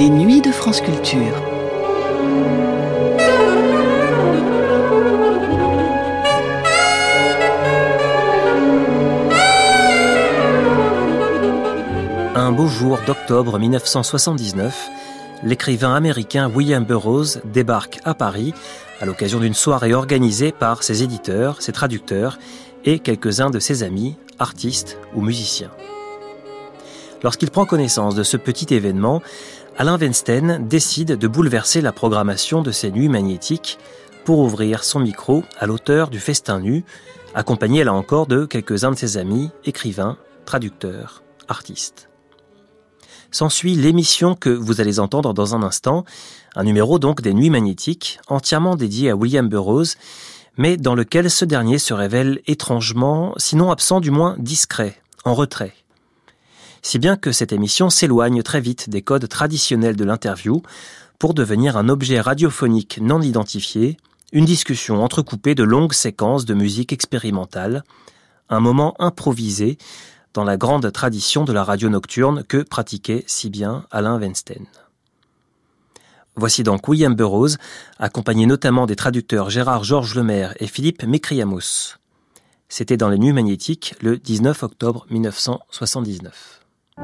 Les nuits de France Culture. Un beau jour d'octobre 1979, l'écrivain américain William Burroughs débarque à Paris à l'occasion d'une soirée organisée par ses éditeurs, ses traducteurs et quelques-uns de ses amis, artistes ou musiciens. Lorsqu'il prend connaissance de ce petit événement, Alain Weinstein décide de bouleverser la programmation de ces nuits magnétiques pour ouvrir son micro à l'auteur du Festin nu, accompagné là encore de quelques-uns de ses amis, écrivains, traducteurs, artistes. S'ensuit l'émission que vous allez entendre dans un instant, un numéro donc des Nuits magnétiques, entièrement dédié à William Burroughs, mais dans lequel ce dernier se révèle étrangement, sinon absent du moins discret, en retrait. Si bien que cette émission s'éloigne très vite des codes traditionnels de l'interview pour devenir un objet radiophonique non identifié, une discussion entrecoupée de longues séquences de musique expérimentale, un moment improvisé dans la grande tradition de la radio nocturne que pratiquait si bien Alain Weinstein. Voici donc William Burroughs, accompagné notamment des traducteurs Gérard-Georges Lemaire et Philippe Mécriamos. C'était dans les Nuits magnétiques le 19 octobre 1979.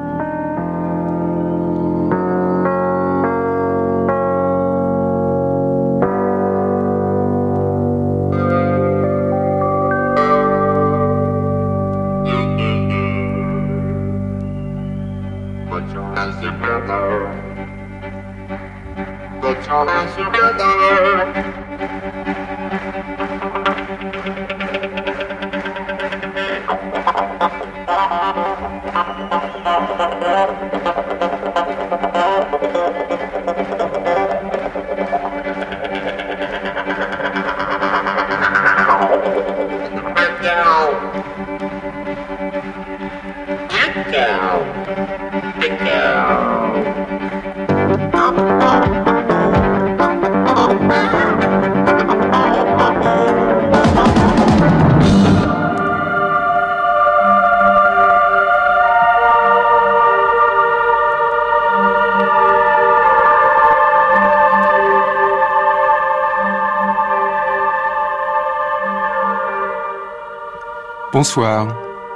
Bonsoir.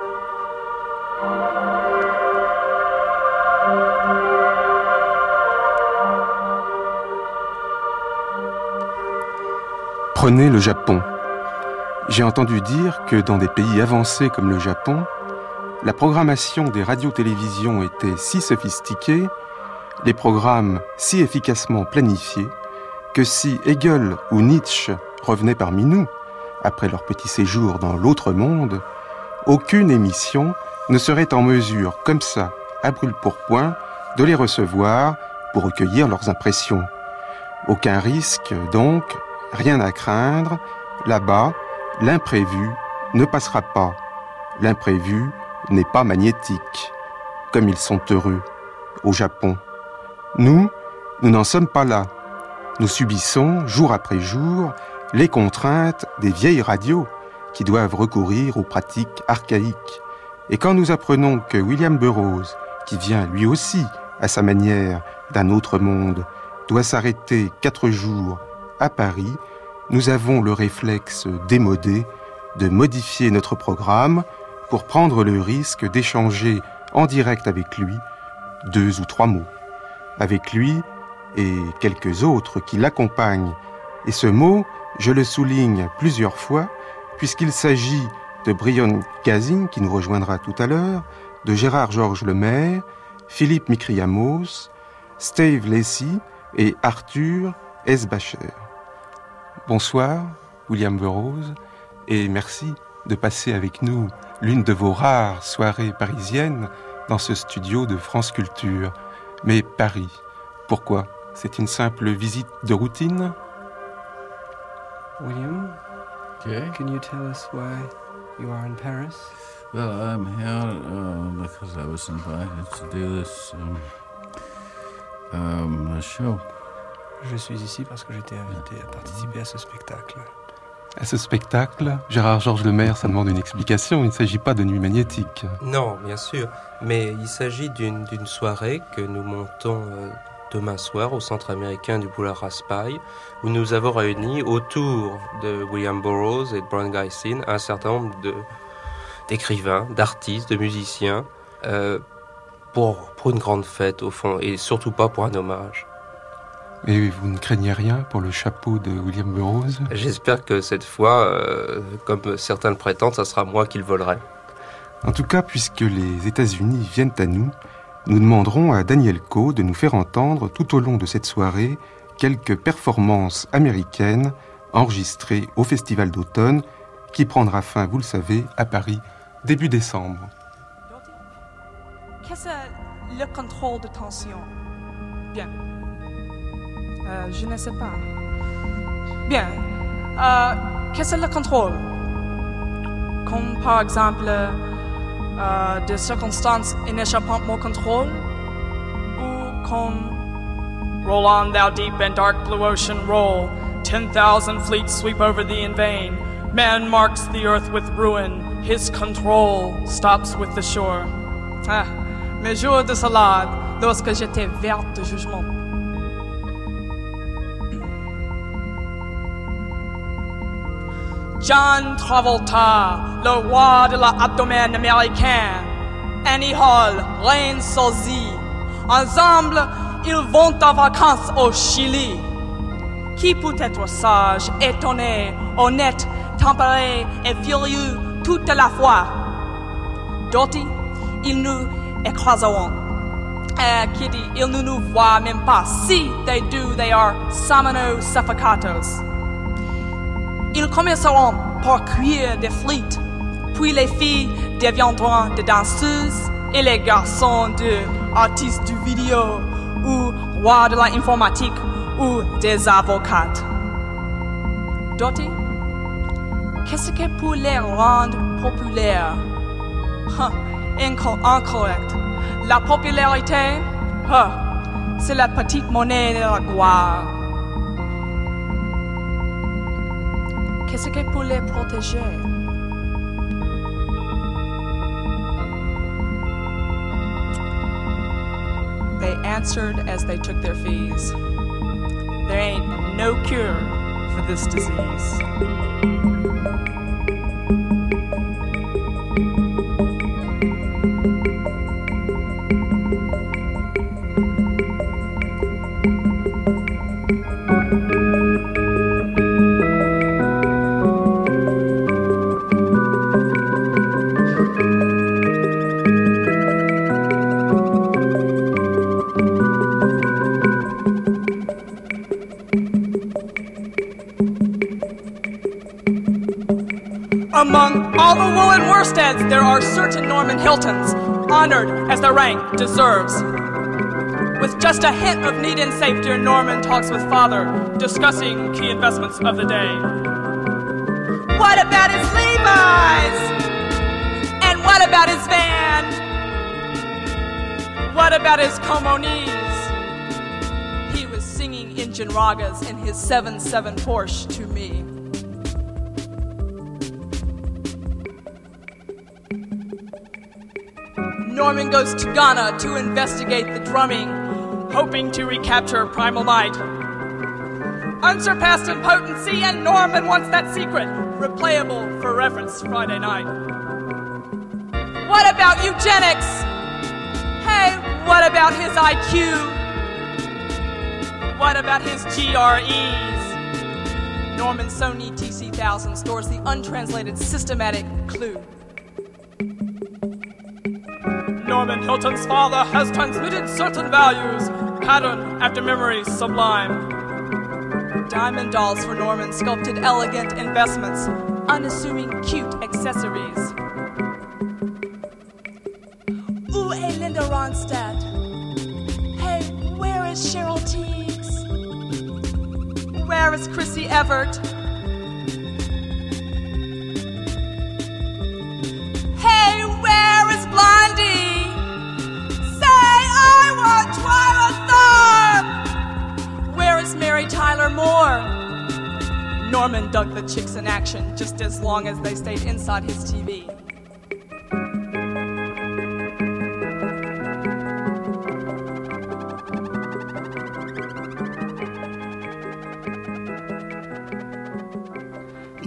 Prenez le Japon. J'ai entendu dire que dans des pays avancés comme le Japon, la programmation des radios-télévisions était si sophistiquée, les programmes si efficacement planifiés, que si Hegel ou Nietzsche revenaient parmi nous, après leur petit séjour dans l'autre monde, aucune émission ne serait en mesure, comme ça, à brûle-pourpoint, de les recevoir pour recueillir leurs impressions. Aucun risque, donc, rien à craindre. Là-bas, l'imprévu ne passera pas. L'imprévu n'est pas magnétique. Comme ils sont heureux, au Japon. Nous n'en sommes pas là. Nous subissons, jour après jour, les contraintes des vieilles radios qui doivent recourir aux pratiques archaïques. Et quand nous apprenons que William Burroughs, qui vient lui aussi, à sa manière, d'un autre monde, doit s'arrêter 4 jours à Paris, nous avons le réflexe démodé de modifier notre programme pour prendre le risque d'échanger en direct avec lui 2 ou 3 mots. Avec lui et quelques autres qui l'accompagnent. Et ce mot, je le souligne plusieurs fois, puisqu'il s'agit de Brion Gazin, qui nous rejoindra tout à l'heure, de Gérard-Georges Lemaire, Philippe Mécriamos, Steve Lacy et Arthur Esbacher. Bonsoir, William Burroughs, et merci de passer avec nous l'une de vos rares soirées parisiennes dans ce studio de France Culture. Mais Paris, pourquoi ? C'est une simple visite de routine ? William, Okay. can you tell us why you are in Paris? Well, I'm here because I was invited to do this show. Je suis ici parce que j'étais invité à participer à ce spectacle. À ce spectacle, Gérard-Georges Lemaire, ça demande une explication. Il ne s'agit pas de nuit magnétique. Non, bien sûr, mais il s'agit d'une soirée que nous montons demain soir au Centre américain du Boulevard Raspail, où nous avons réuni autour de William Burroughs et de Brian Gysin un certain nombre d'écrivains, d'artistes, de musiciens, pour une grande fête au fond, et surtout pas pour un hommage. Et vous ne craignez rien pour le chapeau de William Burroughs ? J'espère que cette fois, comme certains le prétendent, ça sera moi qui le volerai. En tout cas, puisque les États-Unis viennent à nous, nous demanderons à Daniel Coe de nous faire entendre tout au long de cette soirée quelques performances américaines enregistrées au Festival d'automne qui prendra fin, vous le savez, à Paris début décembre. Qu'est-ce que le contrôle de tension? Bien. Je ne sais pas. Bien. Qu'est-ce que le contrôle? Comme par exemple des circonstances inéchappantes au contrôle? Ou comme roll on, thou deep and dark blue ocean, roll. 10,000 fleets sweep over thee in vain. Man marks the earth with ruin. His control stops with the shore. Ah, mes jours de salade, lorsque j'étais verte de jugement. John Travolta, le roi de l'abdomen américain. Annie Hall, reine sosie. Ensemble, ils vont en vacances au Chili. Qui peut être sage, étonné, honnête, tempéré et furieux toute la fois? D'autres, ils nous écraseront. Qui dit, ils ne nous voient même pas. Si they do, they are samano suffocatos. Ils commenceront par cuire des frites, puis les filles deviendront des danseuses et les garçons des artistes du vidéo ou rois de l'informatique ou des avocats. D'autres, qu'est-ce que pour les rendre populaires? Incorrect. La popularité, c'est la petite monnaie de la gloire. Qu'est-ce que pour les protéger? They answered as they took their fees. There ain't no cure for this disease. Among all the Llewellyn Worsteds, there are certain Norman Hiltons, honored as their rank deserves. With just a hint of need and safety, Norman talks with father, discussing key investments of the day. What about his Levi's? And what about his van? What about his Comonis? He was singing engine ragas in his 7.7 Porsche to me. Norman goes to Ghana to investigate the drumming, hoping to recapture Primal Might. Unsurpassed in potency, and Norman wants that secret, replayable for reference Friday night. What about eugenics? Hey, what about his IQ? What about his GREs? Norman's Sony TC-1000 stores the untranslated systematic clue. Norman Hilton's father has transmitted certain values, pattern after memory sublime. Diamond dolls for Norman sculpted elegant investments, unassuming cute accessories. Où est Linda Ronstadt? Hey, where is Cheryl Teagues? Where is Chrissy Everett? Hey, where is Blondie? Where is Mary Tyler Moore? Norman dug the chicks in action just as long as they stayed inside his TV.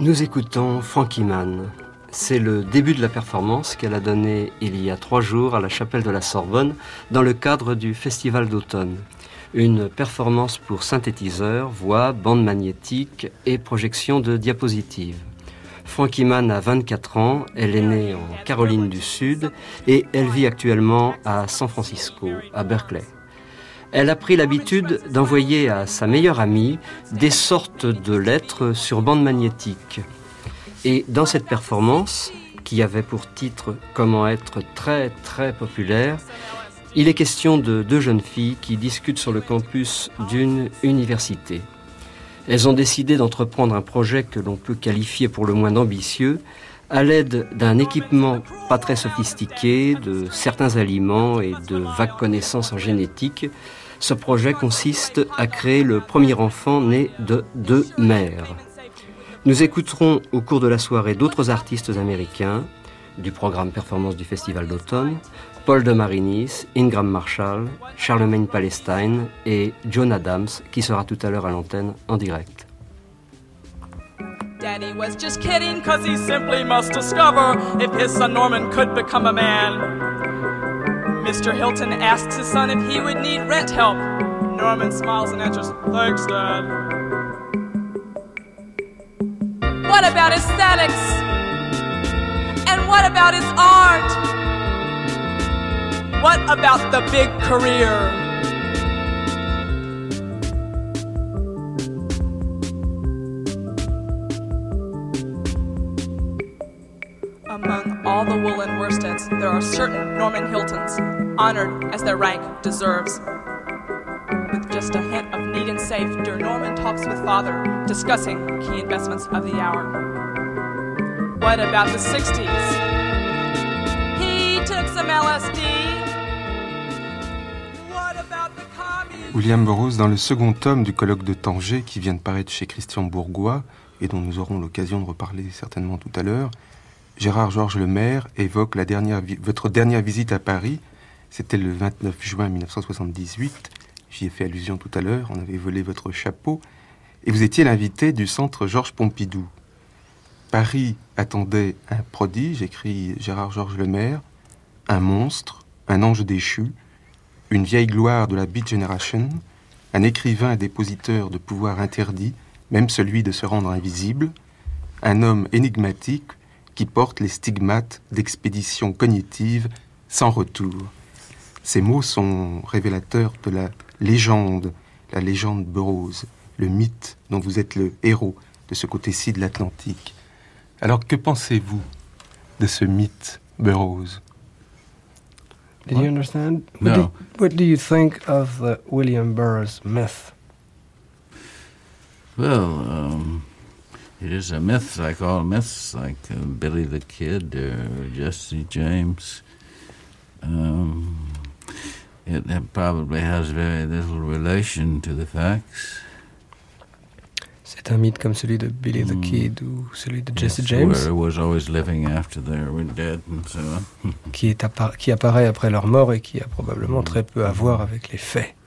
Nous écoutons Frankie Mann. C'est le début de la performance qu'elle a donnée il y a 3 jours à la chapelle de la Sorbonne dans le cadre du Festival d'automne. Une performance pour synthétiseur, voix, bande magnétique et projection de diapositives. Frankie Mann a 24 ans, elle est née en Caroline du Sud et elle vit actuellement à San Francisco, à Berkeley. Elle a pris l'habitude d'envoyer à sa meilleure amie des sortes de lettres sur bande magnétique. Et dans cette performance, qui avait pour titre « Comment être très très populaire », il est question de 2 jeunes filles qui discutent sur le campus d'une université. Elles ont décidé d'entreprendre un projet que l'on peut qualifier pour le moins d'ambitieux, à l'aide d'un équipement pas très sophistiqué, de certains aliments et de vagues connaissances en génétique. Ce projet consiste à créer le premier enfant né de 2 mères. Nous écouterons au cours de la soirée d'autres artistes américains du programme Performance du Festival d'automne, Paul de Marinis, Ingram Marshall, Charlemagne Palestine et John Adams, qui sera tout à l'heure à l'antenne en direct. Daddy was just kidding, cause he simply must discover if his son Norman could become a man. Mr. Hilton asks his son if he would need rent help. Norman smiles and answers, thanks, Dad. What about aesthetics? And what about his art? What about the big career? Among all the woolen worsteds, there are certain Norman Hiltons, honored as their rank deserves. With just a hint of neat and safe, dear Norman talks with father, discussing key investments of the hour. What about the 60s? He took some LSD. William Burroughs, dans le second tome du colloque de Tanger, qui vient de paraître chez Christian Bourgois, et dont nous aurons l'occasion de reparler certainement tout à l'heure, Gérard-Georges Lemaire évoque votre dernière visite à Paris. C'était le 29 juin 1978. J'y ai fait allusion tout à l'heure. On avait volé votre chapeau. Et vous étiez l'invité du centre Georges Pompidou. Paris attendait un prodige, écrit Gérard-Georges Lemaire, un monstre, un ange déchu, une vieille gloire de la Beat Generation, un écrivain et dépositeur de pouvoirs interdits, même celui de se rendre invisible, un homme énigmatique qui porte les stigmates d'expéditions cognitives sans retour. Ces mots sont révélateurs de la légende Burroughs, le mythe dont vous êtes le héros de ce côté-ci de l'Atlantique. Alors que pensez-vous de ce mythe Burroughs? Did you understand? No. What do you think of the William Burroughs myth? Well, it is a myth like all myths, like Billy the Kid or Jesse James. It probably has very little relation to the facts. C'est un mythe comme celui de Billy the Kid ou celui de Jesse James, where it was always living after they were dead and so on. qui apparaît après leur mort et qui a probablement très peu à voir avec les faits.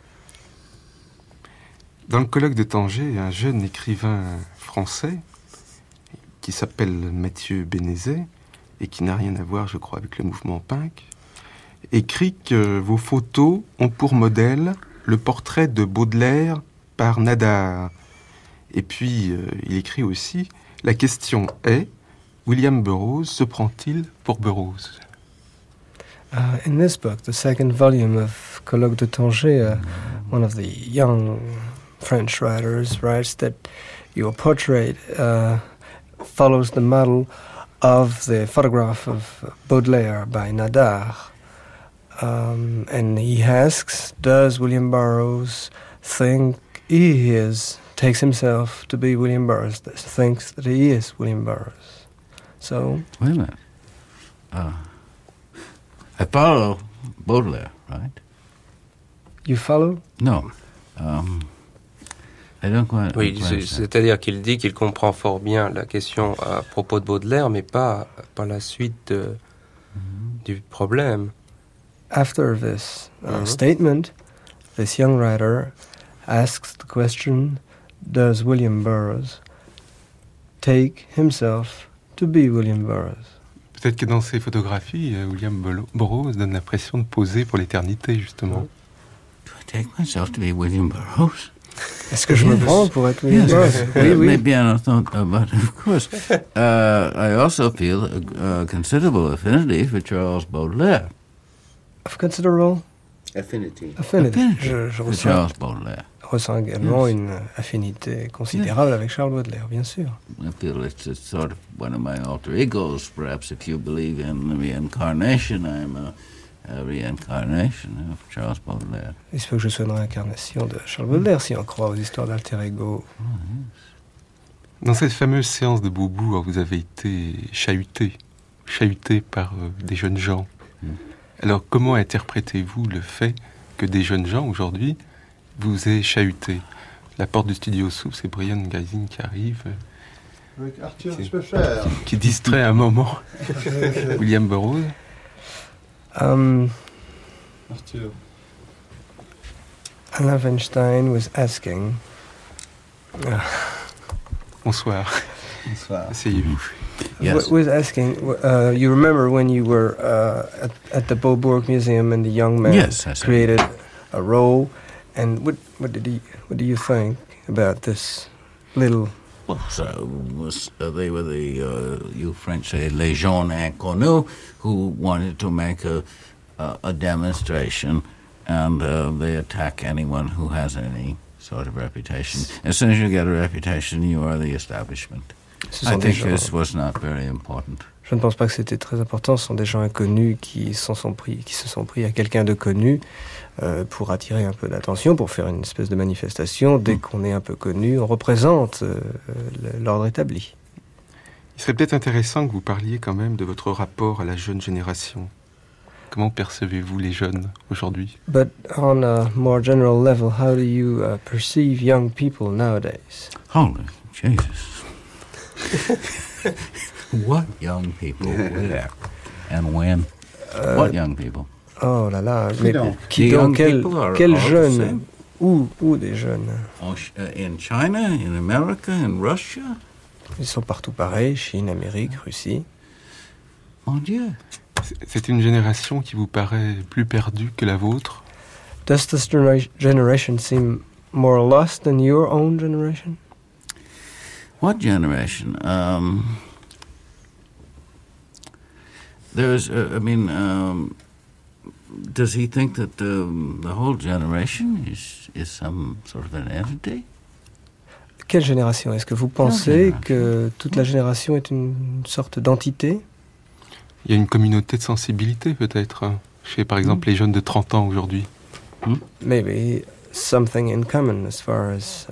Dans le colloque de Tanger, un jeune écrivain français qui s'appelle Mathieu Bénézet et qui n'a rien à voir, je crois, avec le mouvement punk, écrit que vos photos ont pour modèle le portrait de Baudelaire par Nadar. Et puis, il écrit aussi « La question est, William Burroughs se prend-il pour Burroughs ?» In this book, the second volume of Colloque de Tanger, one of the young French writers writes that your portrait follows the model of the photograph of Baudelaire by Nadar. And he asks, does William Burroughs think takes himself to be William Burroughs, thinks that he is William Burroughs? So... Wait a minute. I follow Baudelaire, right? You follow? No. I don't quite... Oui, c'est-à-dire qu'il dit qu'il comprend fort bien la question à propos de Baudelaire, mais pas la suite du problème. After this statement, this young writer asks the question, does William Burroughs take himself to be William Burroughs. Peut-être que dans ces photographies, William Burroughs donne l'impression de poser pour l'éternité, justement. Do I take myself to be William Burroughs? Est-ce que je me prends pour être William Burroughs? Oui, oui. Maybe I don't know, but of course. I also feel a considerable affinity for Charles Baudelaire. Of considerable Affinity. Je For Charles Baudelaire. ressens également une affinité considérable avec Charles Baudelaire, bien sûr. I feel it's sort of one of my alter egos. Perhaps if you believe in reincarnation, I'm a reincarnation of Charles Baudelaire. Il se peut que je sois une réincarnation de Charles Baudelaire, si on croit aux histoires d'alter ego. Dans cette fameuse séance de Boubou, vous avez été chahuté par des jeunes gens. Alors, comment interprétez-vous le fait que des jeunes gens, aujourd'hui, vous aient chahuté? La porte du studio s'ouvre, c'est Brian Geising qui arrive. Avec Arthur Schweitzer. Qui distrait un moment William Burroughs. Arthur. Alain Weinstein was asking... Bonsoir. Bonsoir. Asseyez-vous. Yes. Was asking, you remember when you were at the Beaubourg Museum and the young man Yes, I created a role, and what do you think about this little? Well, they were you French say, les gens inconnus, who wanted to make a demonstration, and they attack anyone who has any sort of reputation. As soon as you get a reputation, you are the establishment. I think this was not very important. Je ne pense pas que c'était très important. Ce sont des gens inconnus qui se sont pris à quelqu'un de connu pour attirer un peu d'attention, pour faire une espèce de manifestation. Dès qu'on est un peu connu, on représente l'ordre établi. Il serait peut-être intéressant que vous parliez quand même de votre rapport à la jeune génération. Comment percevez-vous les jeunes aujourd'hui? But on a more general level, how do you perceive young people nowadays? Holy Jesus. What young people where and when? What young people? Oh là là, Qui mais donc? qui The donc? young people are Quels all the jeunes? same. Où des jeunes? In China, in America, in Russia? Ils sont partout pareils, Chine, Amérique, Russie. Mon Dieu. C'est une génération qui vous paraît plus perdue que la vôtre? Does this generation seem more lost than your own generation? What generation? Does he think that the whole generation is some sort of an entity? Quelle génération? Est-ce que vous pensez que toute la génération est une sorte d'entité? Il y a une communauté de sensibilité peut-être chez par exemple les jeunes de 30 ans aujourd'hui. Maybe something in common as far as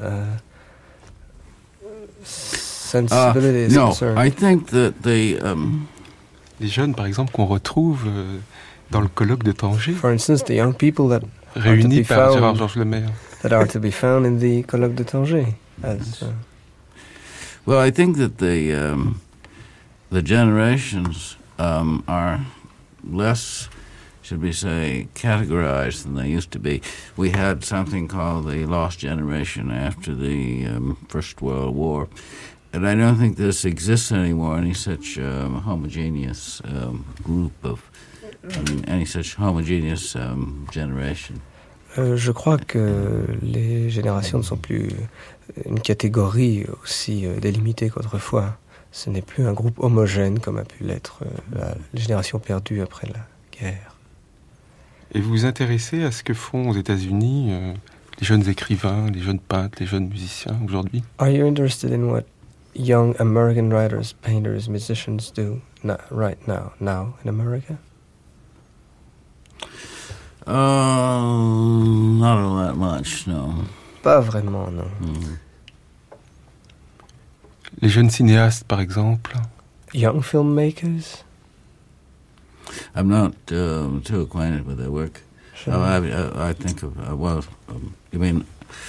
sensibility is No, concerned. I think that Les jeunes par exemple qu'on retrouve dans le colloque de Tanger, For instance, the young people that réunis be par found. Gérard-Georges Lemaire. that are to be found in the colloque de Tanger. As, well, I think that the generations are less, should we say, categorized than they used to be. We had something called the lost generation after the First World War, and I don't think this exists anymore, any such homogeneous group of, any such homogeneous generation. Je crois que les générations ne sont plus une catégorie aussi délimitée qu'autrefois. Ce n'est plus un groupe homogène comme a pu l'être la génération perdue après la guerre. Et vous vous intéressez à ce que font aux États-Unis les jeunes écrivains, les jeunes peintres, les jeunes musiciens aujourd'hui? Are you interested in what young American writers, painters, musicians do right now in America? Not all that much, no. Pas vraiment, non. Les jeunes cinéastes, par exemple? Young filmmakers? I'm not too acquainted with their work. I think of, you mean,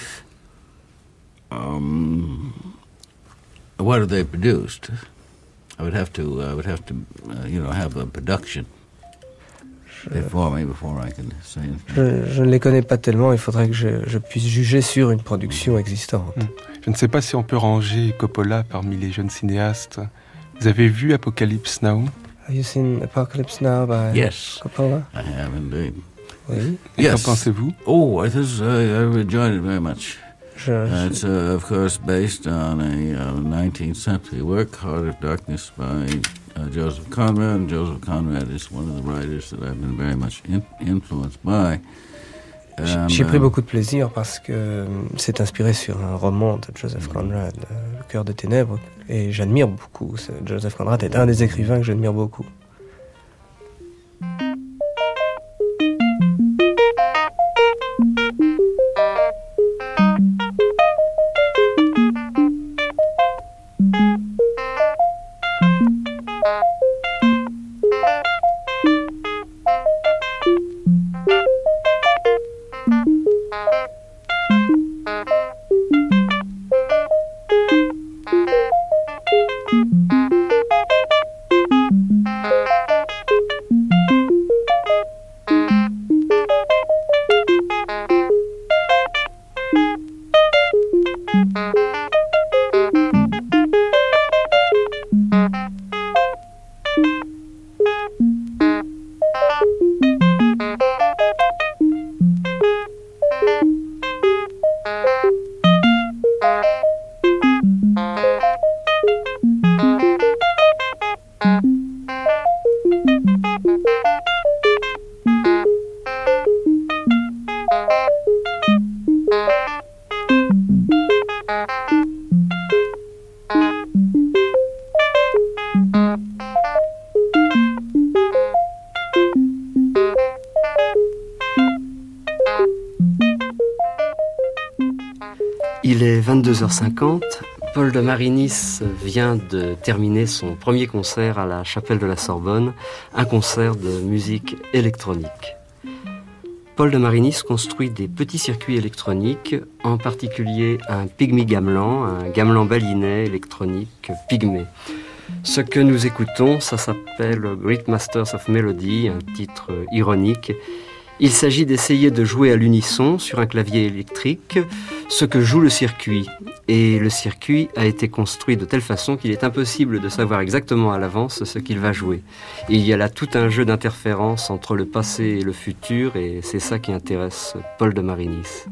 what have they produced? I would have to, have a production. before I can say anything. Je ne les connais pas tellement, il faudrait que je puisse juger sur une production existante. Je ne sais pas si on peut ranger Coppola parmi les jeunes cinéastes. Vous avez vu Apocalypse Now? Have you seen Apocalypse Now by Yes, Coppola? I have indeed. Oui. Et Yes. qu'en pensez-vous? Oh, I enjoyed it very much. It's, Je- of course, based on a 19th century work, Heart of Darkness, by Joseph Conrad. And Joseph Conrad is one of the writers that I've been very much influenced by. J'ai pris beaucoup de plaisir parce que c'est inspiré sur un roman de Joseph Conrad, Le cœur des ténèbres, et j'admire beaucoup. Joseph Conrad est un des écrivains que j'admire beaucoup. Il est 22h50. Paul de Marinis vient de terminer son premier concert à la Chapelle de la Sorbonne, un concert de musique électronique. Paul de Marinis construit des petits circuits électroniques, en particulier un pygmy gamelan, un gamelan balinais électronique pygmée. Ce que nous écoutons, ça s'appelle Great Masters of Melody, un titre ironique. Il s'agit d'essayer de jouer à l'unisson sur un clavier électrique ce que joue le circuit. Et le circuit a été construit de telle façon qu'il est impossible de savoir exactement à l'avance ce qu'il va jouer. Et il y a là tout un jeu d'interférences entre le passé et le futur, et c'est ça qui intéresse Paul de Marinis.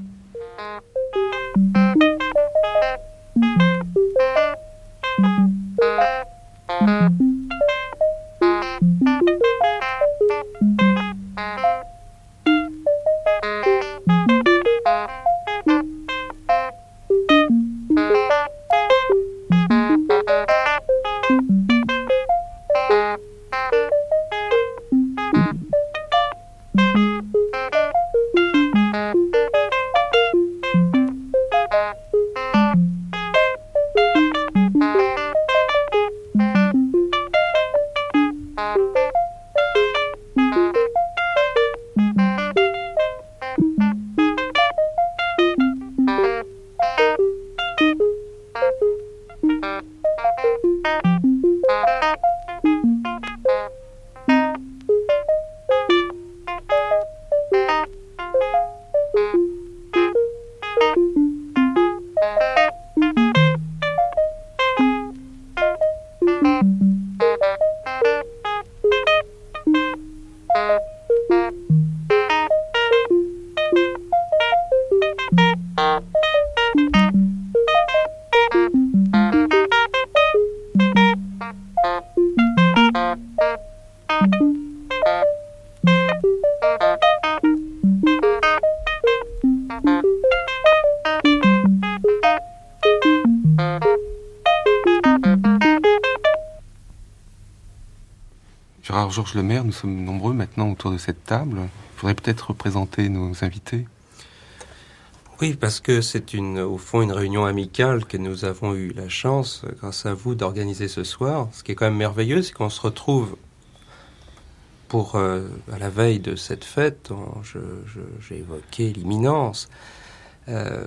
Georges Lemaire, nous sommes nombreux maintenant autour de cette table. Il faudrait peut-être présenter nos invités. Oui, parce que c'est au fond une réunion amicale que nous avons eu la chance, grâce à vous, d'organiser ce soir. Ce qui est quand même merveilleux, c'est qu'on se retrouve à la veille de cette fête. J'ai évoqué l'imminence. Un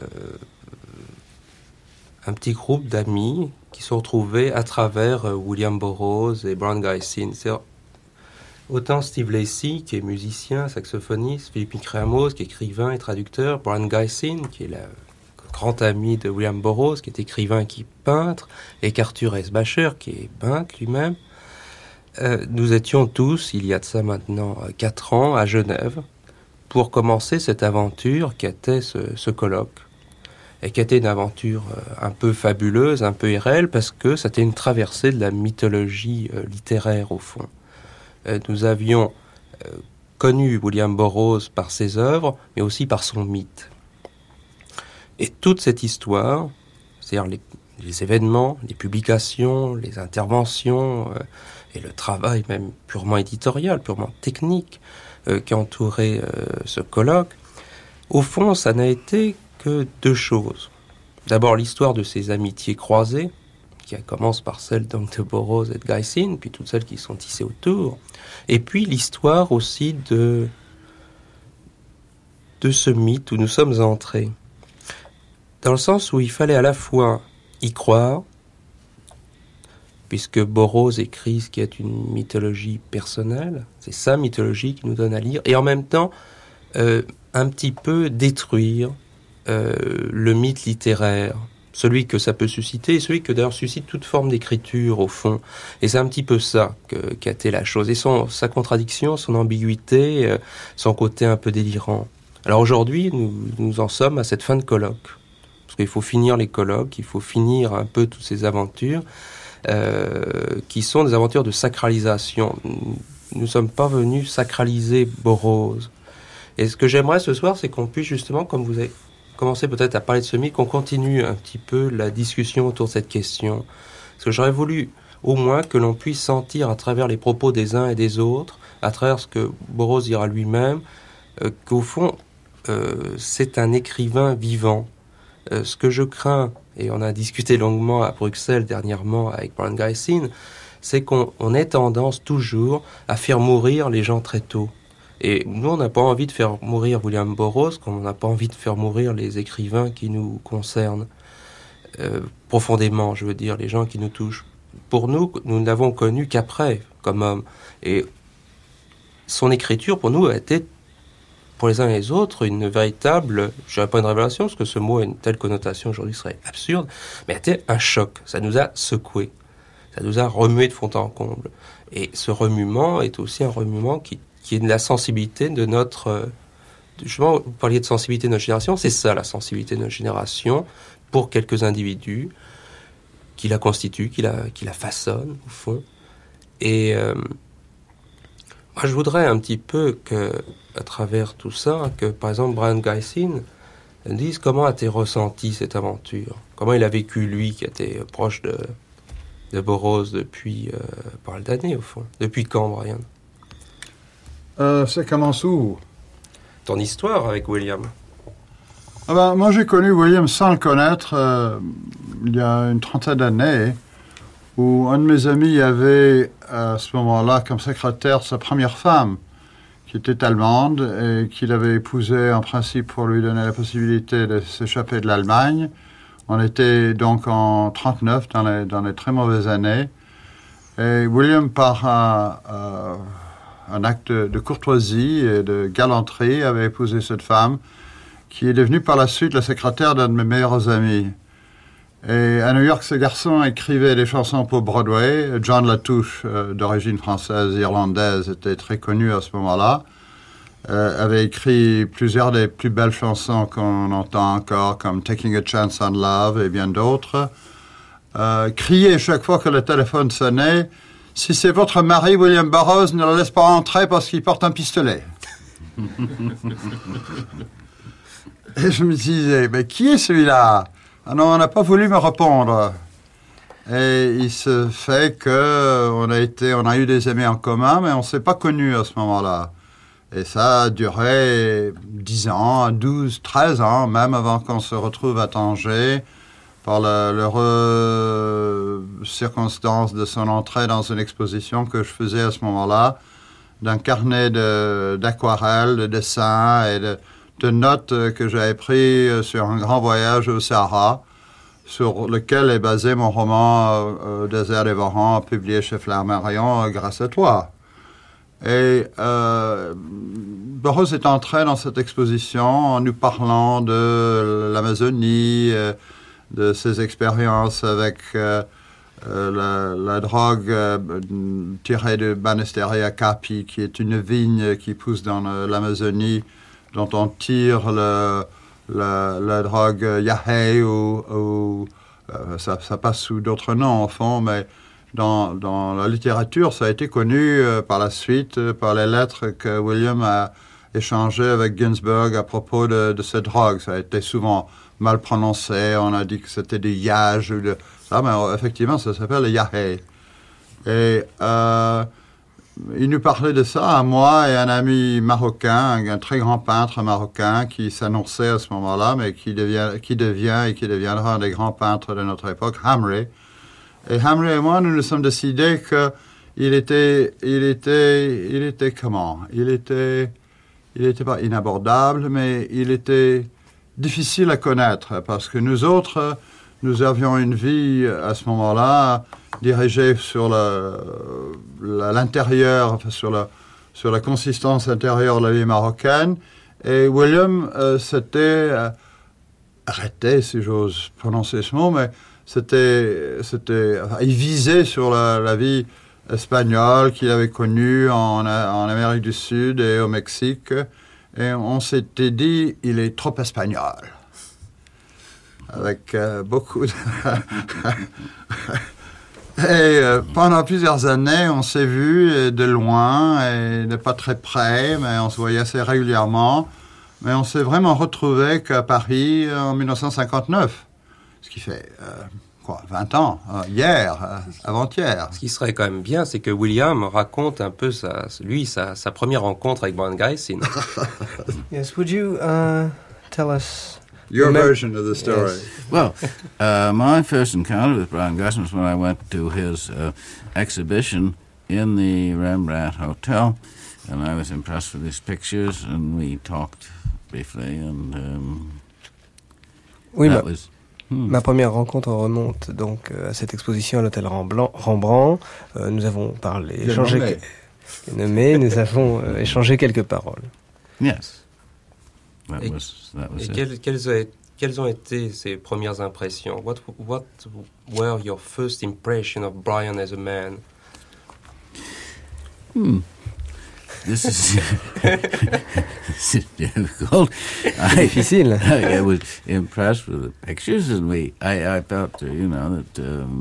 petit groupe d'amis qui sont retrouvés à travers William Burroughs et Brian Gysin. Autant Steve Lacy, qui est musicien, saxophoniste, Philippe Incréamos, qui est écrivain et traducteur, Brian Guysin, qui est le grand ami de William Burroughs, qui est écrivain et qui est peintre, et qu'Arthur S. Bacher, qui est peintre lui-même. Nous étions tous, il y a de ça maintenant 4 ans, à Genève, pour commencer cette aventure qui était ce colloque. Et qui était une aventure un peu fabuleuse, un peu irréelle, parce que c'était une traversée de la mythologie littéraire, au fond. Nous avions connu William Burroughs par ses œuvres, mais aussi par son mythe. Et toute cette histoire, c'est-à-dire les événements, les publications, les interventions, et le travail même purement éditorial, purement technique, qui entourait ce colloque, au fond, ça n'a été que 2 choses. D'abord, l'histoire de ces amitiés croisées, qui commence par celle donc de Burroughs et de Guysin, puis toutes celles qui sont tissées autour. Et puis l'histoire aussi de ce mythe où nous sommes entrés. Dans le sens où il fallait à la fois y croire, puisque Burroughs écrit ce qui est une mythologie personnelle, c'est sa mythologie qui nous donne à lire, et en même temps un petit peu détruire le mythe littéraire, celui que ça peut susciter, et celui que d'ailleurs suscite toute forme d'écriture au fond. Et c'est un petit peu ça qu'a été la chose. Et sa contradiction, son ambiguïté, son côté un peu délirant. Alors aujourd'hui, nous en sommes à cette fin de colloque. Parce qu'il faut finir les colloques, il faut finir un peu toutes ces aventures, qui sont des aventures de sacralisation. Nous ne sommes pas venus sacraliser Burroughs. Et ce que j'aimerais ce soir, c'est qu'on puisse justement, comme vous avez commencé peut-être à parler de ce mythe, qu'on continue un petit peu la discussion autour de cette question. Parce que j'aurais voulu au moins que l'on puisse sentir à travers les propos des uns et des autres, à travers ce que Burroughs dira lui-même, qu'au fond, c'est un écrivain vivant. Ce que je crains, et on a discuté longuement à Bruxelles dernièrement avec Brian Guysin, c'est qu'on ait tendance toujours à faire mourir les gens très tôt. Et nous, on n'a pas envie de faire mourir William Burroughs, comme on n'a pas envie de faire mourir les écrivains qui nous concernent profondément, je veux dire, les gens qui nous touchent. Pour nous, nous ne l'avons connu qu'après, comme homme. Et son écriture, pour nous, a été, pour les uns et les autres, une véritable, je dirais pas une révélation, parce que ce mot a une telle connotation aujourd'hui serait absurde, mais a été un choc. Ça nous a secoués. Ça nous a remué de fond en comble. Et ce remuement est aussi un remuement qui est de la sensibilité de notre... Justement, vous parliez de sensibilité de notre génération, c'est ça la sensibilité de notre génération, pour quelques individus qui la constituent, qui la façonnent, au fond. Et moi, je voudrais un petit peu que, à travers tout ça, que, par exemple, Brian Guysin dise comment a-t-il ressenti cette aventure, comment il a vécu, lui, qui était proche de Burroughs depuis pas mal d'années, au fond. Depuis quand, Brian? Ça commence où? Ton histoire avec William. Moi, j'ai connu William sans le connaître il y a une 30aine d'années, où un de mes amis avait, à ce moment-là, comme secrétaire, sa première femme, qui était allemande, et qu'il avait épousée, en principe, pour lui donner la possibilité de s'échapper de l'Allemagne. On était donc en 1939, dans les très mauvaises années. Et William, par un acte de courtoisie et de galanterie, avait épousé cette femme, qui est devenue par la suite la secrétaire d'un de mes meilleurs amis. Et à New York, ce garçon écrivait des chansons pour Broadway. John Latouche, d'origine française, irlandaise, était très connu à ce moment-là. Avait écrit plusieurs des plus belles chansons qu'on entend encore, comme Taking a Chance on Love et bien d'autres. Criait chaque fois que le téléphone sonnait, « Si c'est votre mari, William Burroughs, ne le laisse pas entrer parce qu'il porte un pistolet. » Et je me disais, mais qui est celui-là? Ah non, on n'a pas voulu me répondre. Et il se fait qu'on a eu des amis en commun, mais on ne s'est pas connus à ce moment-là. Et ça a duré 10 ans, 12, 13 ans, même avant qu'on se retrouve à Tanger, par l'heureuse circonstance de son entrée dans une exposition que je faisais à ce moment-là, d'un carnet d'aquarelles, de dessins et de notes que j'avais pris sur un grand voyage au Sahara, sur lequel est basé mon roman Désert dévorant, publié chez Flammarion, grâce à toi. Et Burroughs est entré dans cette exposition en nous parlant de l'Amazonie, de ses expériences avec la drogue tirée de Banisteria capi, qui est une vigne qui pousse dans l'Amazonie, dont on tire la drogue Yahé, ou ça passe sous d'autres noms au fond, mais dans la littérature, ça a été connu par la suite, par les lettres que William a échangées avec Ginsberg à propos de cette drogue. Ça a été souvent mal prononcé, on a dit que c'était du yage, ou de ça, mais effectivement, ça s'appelle le Yahé. Et il nous parlait de ça à moi et un ami marocain, un très grand peintre marocain qui s'annonçait à ce moment-là, mais qui deviendra un des grands peintres de notre époque, Hamre. Et Hamre et moi, nous nous sommes décidés qu'il était comment? Il était pas inabordable, mais il était difficile à connaître, parce que nous autres, nous avions une vie à ce moment-là dirigée sur l'intérieur, enfin sur la consistance intérieure de la vie marocaine. Et William s'était arrêté, si j'ose prononcer ce mot, mais il visait sur la vie espagnole qu'il avait connue en Amérique du Sud et au Mexique. Et on s'était dit, il est trop espagnol. Avec beaucoup de... Et pendant plusieurs années, on s'est vus de loin et de pas très près, mais on se voyait assez régulièrement. Mais on s'est vraiment retrouvés qu'à Paris en 1959. Ce qui fait, 20 ans, avant-hier. Ce qui serait quand même bien, c'est que William raconte un peu sa première rencontre avec Brian Gysin. Yes, would you tell us your version of the story? Yes. Well, my first encounter with Brian Gysin was when I went to his exhibition in the Rembrandt Hotel, and I was impressed with his pictures, and we talked briefly, and oui, ma première rencontre remonte donc à cette exposition à l'hôtel Rembrandt. Nous avons parlé, nous avons échangé quelques paroles. Yes. Quelles ont été ces premières impressions? What were your first impressions of Brian as a man? This is difficult. Difficile. I was impressed with the pictures, and I felt, that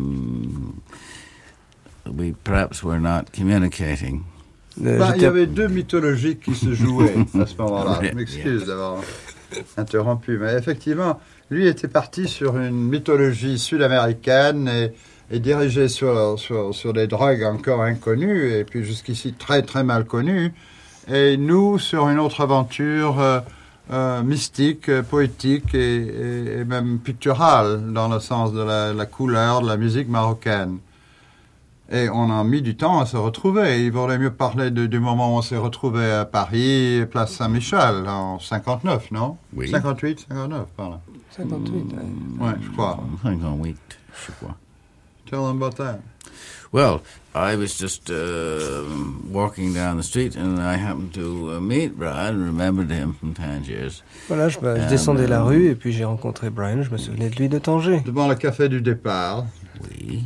we perhaps were not communicating. Il y avait deux mythologies qui se jouaient à ce moment-là. Je m'excuse d'avoir interrompu, mais effectivement, lui était parti sur une mythologie sud-américaine et dirigé sur des drogues encore inconnues, et puis jusqu'ici très très mal connues, et nous sur une autre aventure mystique, poétique et même picturale, dans le sens de la couleur de la musique marocaine. Et on a mis du temps à se retrouver. Il vaudrait mieux parler du moment où on s'est retrouvé à Paris, place Saint-Michel, en 59, non? Oui. 58, 59, voilà. 58, ouais, je crois. 58, je crois. Tell them about that. Well, I was just walking down the street, and I happened to meet Brian, remembered him from Tangiers. Voilà, je descendais la rue, et puis j'ai rencontré Brian, je me souvenais de lui de Tanger. Devant le café du départ. Oui.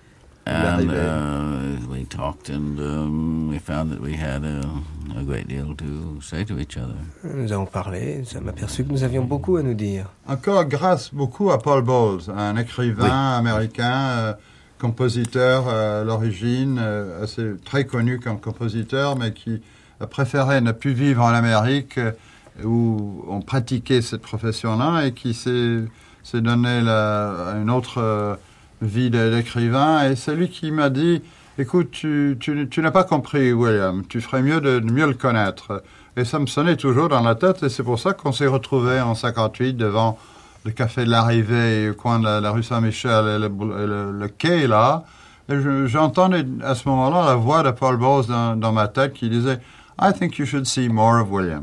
And we talked, and we found that we had a great deal to say to each other. Nous avons parlé, ça m'a aperçu que nous avions beaucoup à nous dire. Encore grâce beaucoup à Paul Bowles, un écrivain américain, compositeur à l'origine, très connu comme compositeur, mais qui a préféré ne plus vivre en Amérique où on pratiquait cette profession-là, et qui s'est donné une autre vie d'écrivain. Et c'est lui qui m'a dit, écoute, tu n'as pas compris William, tu ferais mieux de mieux le connaître. Et ça me sonnait toujours dans la tête, et c'est pour ça qu'on s'est retrouvés en 58 devant le café de l'Arrivée, au coin de la rue Saint-Michel et le quai là. Et j'entendais à ce moment-là la voix de Paul Bowles dans ma tête qui disait « I think you should see more of William ».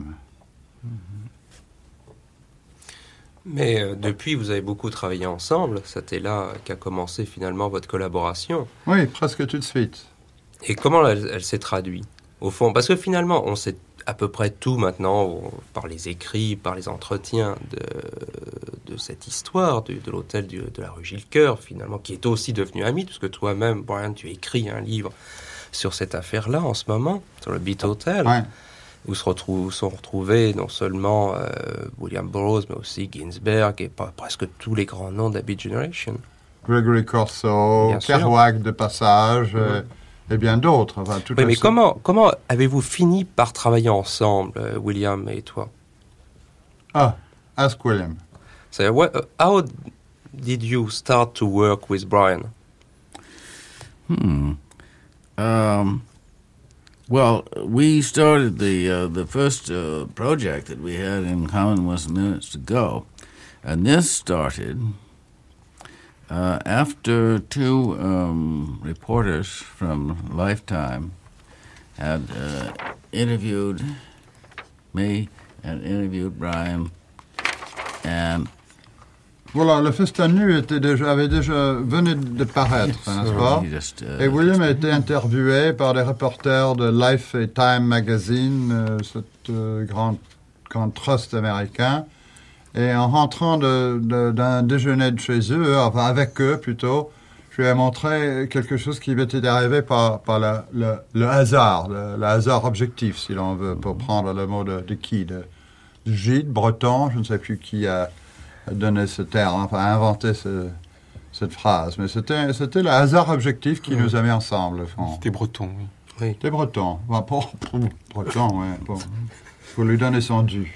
Mais depuis, vous avez beaucoup travaillé ensemble. C'était là qu'a commencé finalement votre collaboration. Oui, presque tout de suite. Et comment elle s'est traduite? au fond. Parce que finalement, on sait à peu près tout maintenant, par les écrits, par les entretiens de cette histoire de l'hôtel de la rue Gilles-Coeur, finalement, qui est aussi devenu un mythe, parce que toi-même, Brian, tu écris un livre sur cette affaire-là en ce moment, sur le Beat Hotel, Ouais. où sont retrouvés non seulement William Burroughs, mais aussi Ginsberg et presque tous les grands noms de la Beat Generation. Gregory Corso, Bien sûr. Kerouac de passage, et bien d'autres. Enfin, tout Oui, à mais fait. comment avez-vous fini par travailler ensemble, William et toi? Ah, ask William. So, how did you start to work with Brian? Well, we started the first project that we had in common was Minutes to Go, and this started after two reporters from Lifetime had interviewed me and interviewed Brian, and Voilà, le Festin Nu venait de paraître, n'est-ce pas? he just, Et William a été interviewé par des reporters de Life et Time Magazine, cette grand trust américain. Et en rentrant d'un déjeuner de chez eux, enfin avec eux plutôt, je lui ai montré quelque chose qui m'était arrivé par le hasard, le hasard objectif, si l'on veut, pour prendre le mot de qui, de Gide, Breton, je ne sais plus qui a donné ce terme, enfin a inventé cette phrase. Mais c'était le hasard objectif qui nous a mis ensemble. C'était breton, oui. C'était breton. Enfin, breton, ouais. Bon. Faut lui donner son dû.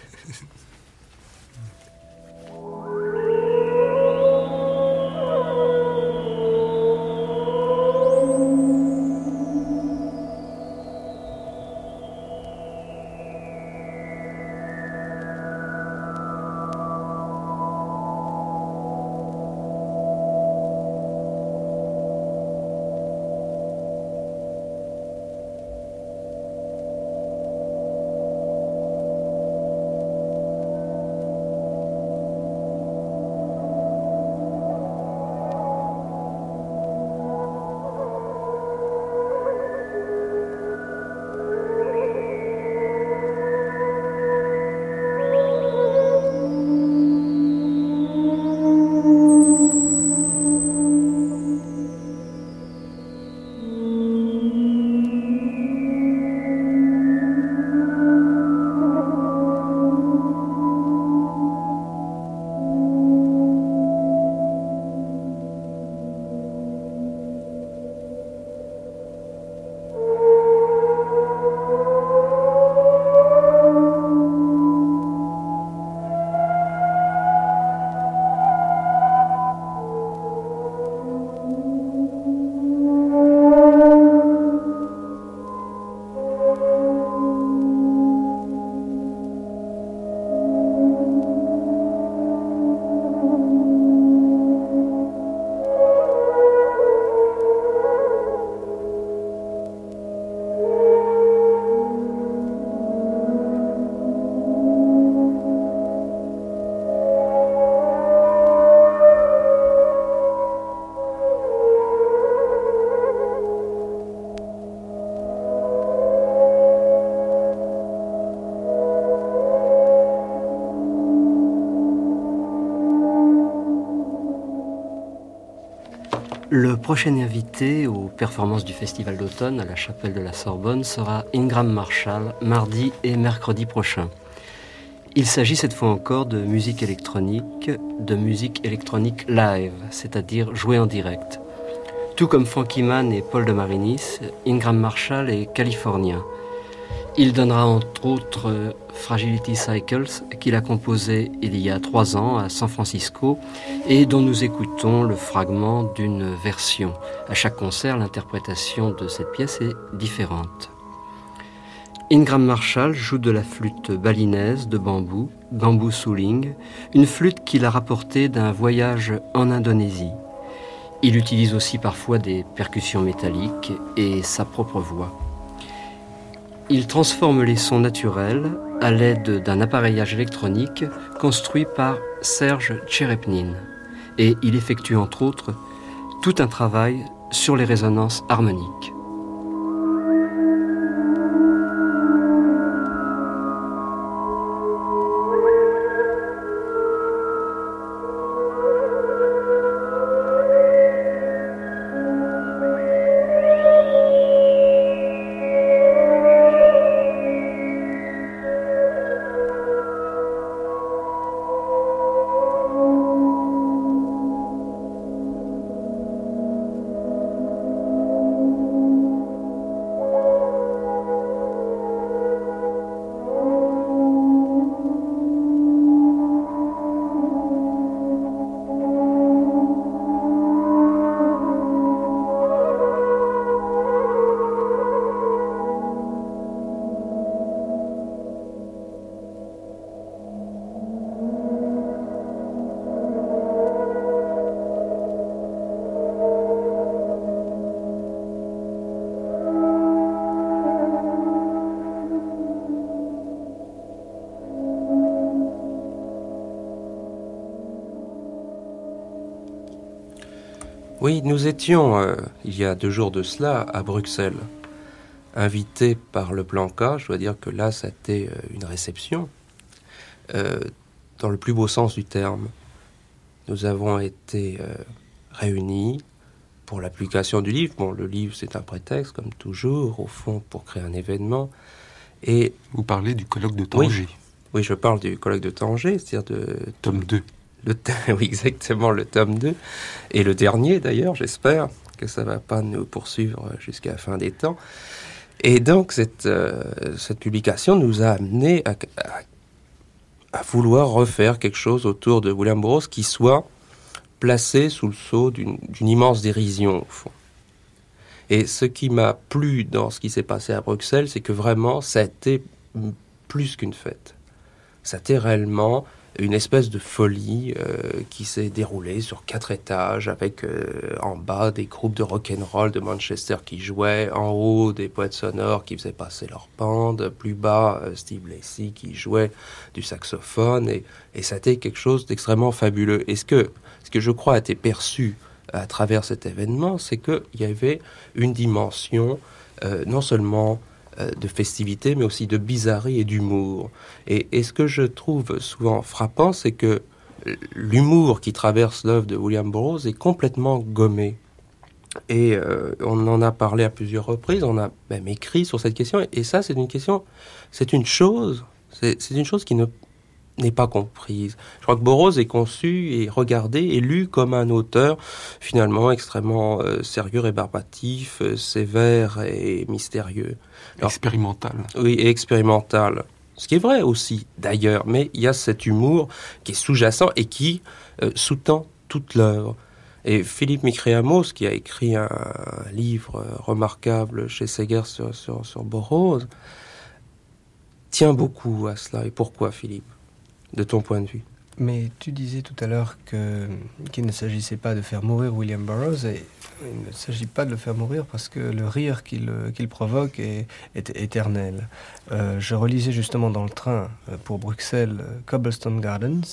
Le prochain invité aux performances du Festival d'automne à la chapelle de la Sorbonne sera Ingram Marshall, mardi et mercredi prochain. Il s'agit cette fois encore de musique électronique live, c'est-à-dire jouée en direct. Tout comme Funky Man et Paul de Marinis, Ingram Marshall est californien. Il donnera entre autres Fragility Cycles, qu'il a composé il y a 3 ans à San Francisco et dont nous écoutons le fragment d'une version. À chaque concert, l'interprétation de cette pièce est différente. Ingram Marshall joue de la flûte balinaise de bambou, bamboo suling, une flûte qu'il a rapportée d'un voyage en Indonésie. Il utilise aussi parfois des percussions métalliques et sa propre voix. Il transforme les sons naturels à l'aide d'un appareillage électronique construit par Serge Tcherepnine. Et il effectue entre autres tout un travail sur les résonances harmoniques. Oui, nous étions, il y a 2 jours de cela, à Bruxelles, invités par le Plan K. Je dois dire que là, c'était une réception, dans le plus beau sens du terme. Nous avons été réunis pour l'application du livre. Bon, le livre, c'est un prétexte, comme toujours, au fond, pour créer un événement. Et vous parlez du colloque de Tanger. Oui, je parle du colloque de Tanger, c'est-à-dire de... Tome 2. Oui, exactement, le tome 2. Et le dernier, d'ailleurs, j'espère que ça ne va pas nous poursuivre jusqu'à la fin des temps. Et donc, cette publication nous a amené à vouloir refaire quelque chose autour de William Burroughs qui soit placé sous le sceau d'une immense dérision, au fond. Et ce qui m'a plu dans ce qui s'est passé à Bruxelles, c'est que vraiment, ça a été plus qu'une fête. Ça a été réellement une espèce de folie qui s'est déroulée sur 4 étages, avec en bas des groupes de rock'n'roll de Manchester qui jouaient, en haut des poètes sonores qui faisaient passer leur bande, plus bas Steve Lacy qui jouait du saxophone, et ça a été quelque chose d'extrêmement fabuleux. Et ce que je crois a été perçu à travers cet événement, c'est qu'il y avait une dimension non seulement de festivité, mais aussi de bizarrerie et d'humour. Et ce que je trouve souvent frappant, c'est que l'humour qui traverse l'œuvre de William Burroughs est complètement gommé. Et on en a parlé à plusieurs reprises, on a même écrit sur cette question, et ça, c'est une chose qui n'est pas comprise. Je crois que Burroughs est conçu et regardé et lu comme un auteur finalement extrêmement sérieux, rébarbatif, sévère et mystérieux. Alors, expérimental. Oui, et expérimental. Ce qui est vrai aussi, d'ailleurs, mais il y a cet humour qui est sous-jacent et qui sous-tend toute l'œuvre. Et Philippe Mikreamos, qui a écrit un livre remarquable chez Seghers sur Burroughs, tient beaucoup à cela. Et pourquoi, Philippe, de ton point de vue? Mais tu disais tout à l'heure qu'il ne s'agissait pas de faire mourir William Burroughs, et il ne s'agit pas de le faire mourir parce que le rire qu'il provoque est éternel. Je relisais justement dans le train pour Bruxelles Cobblestone Gardens,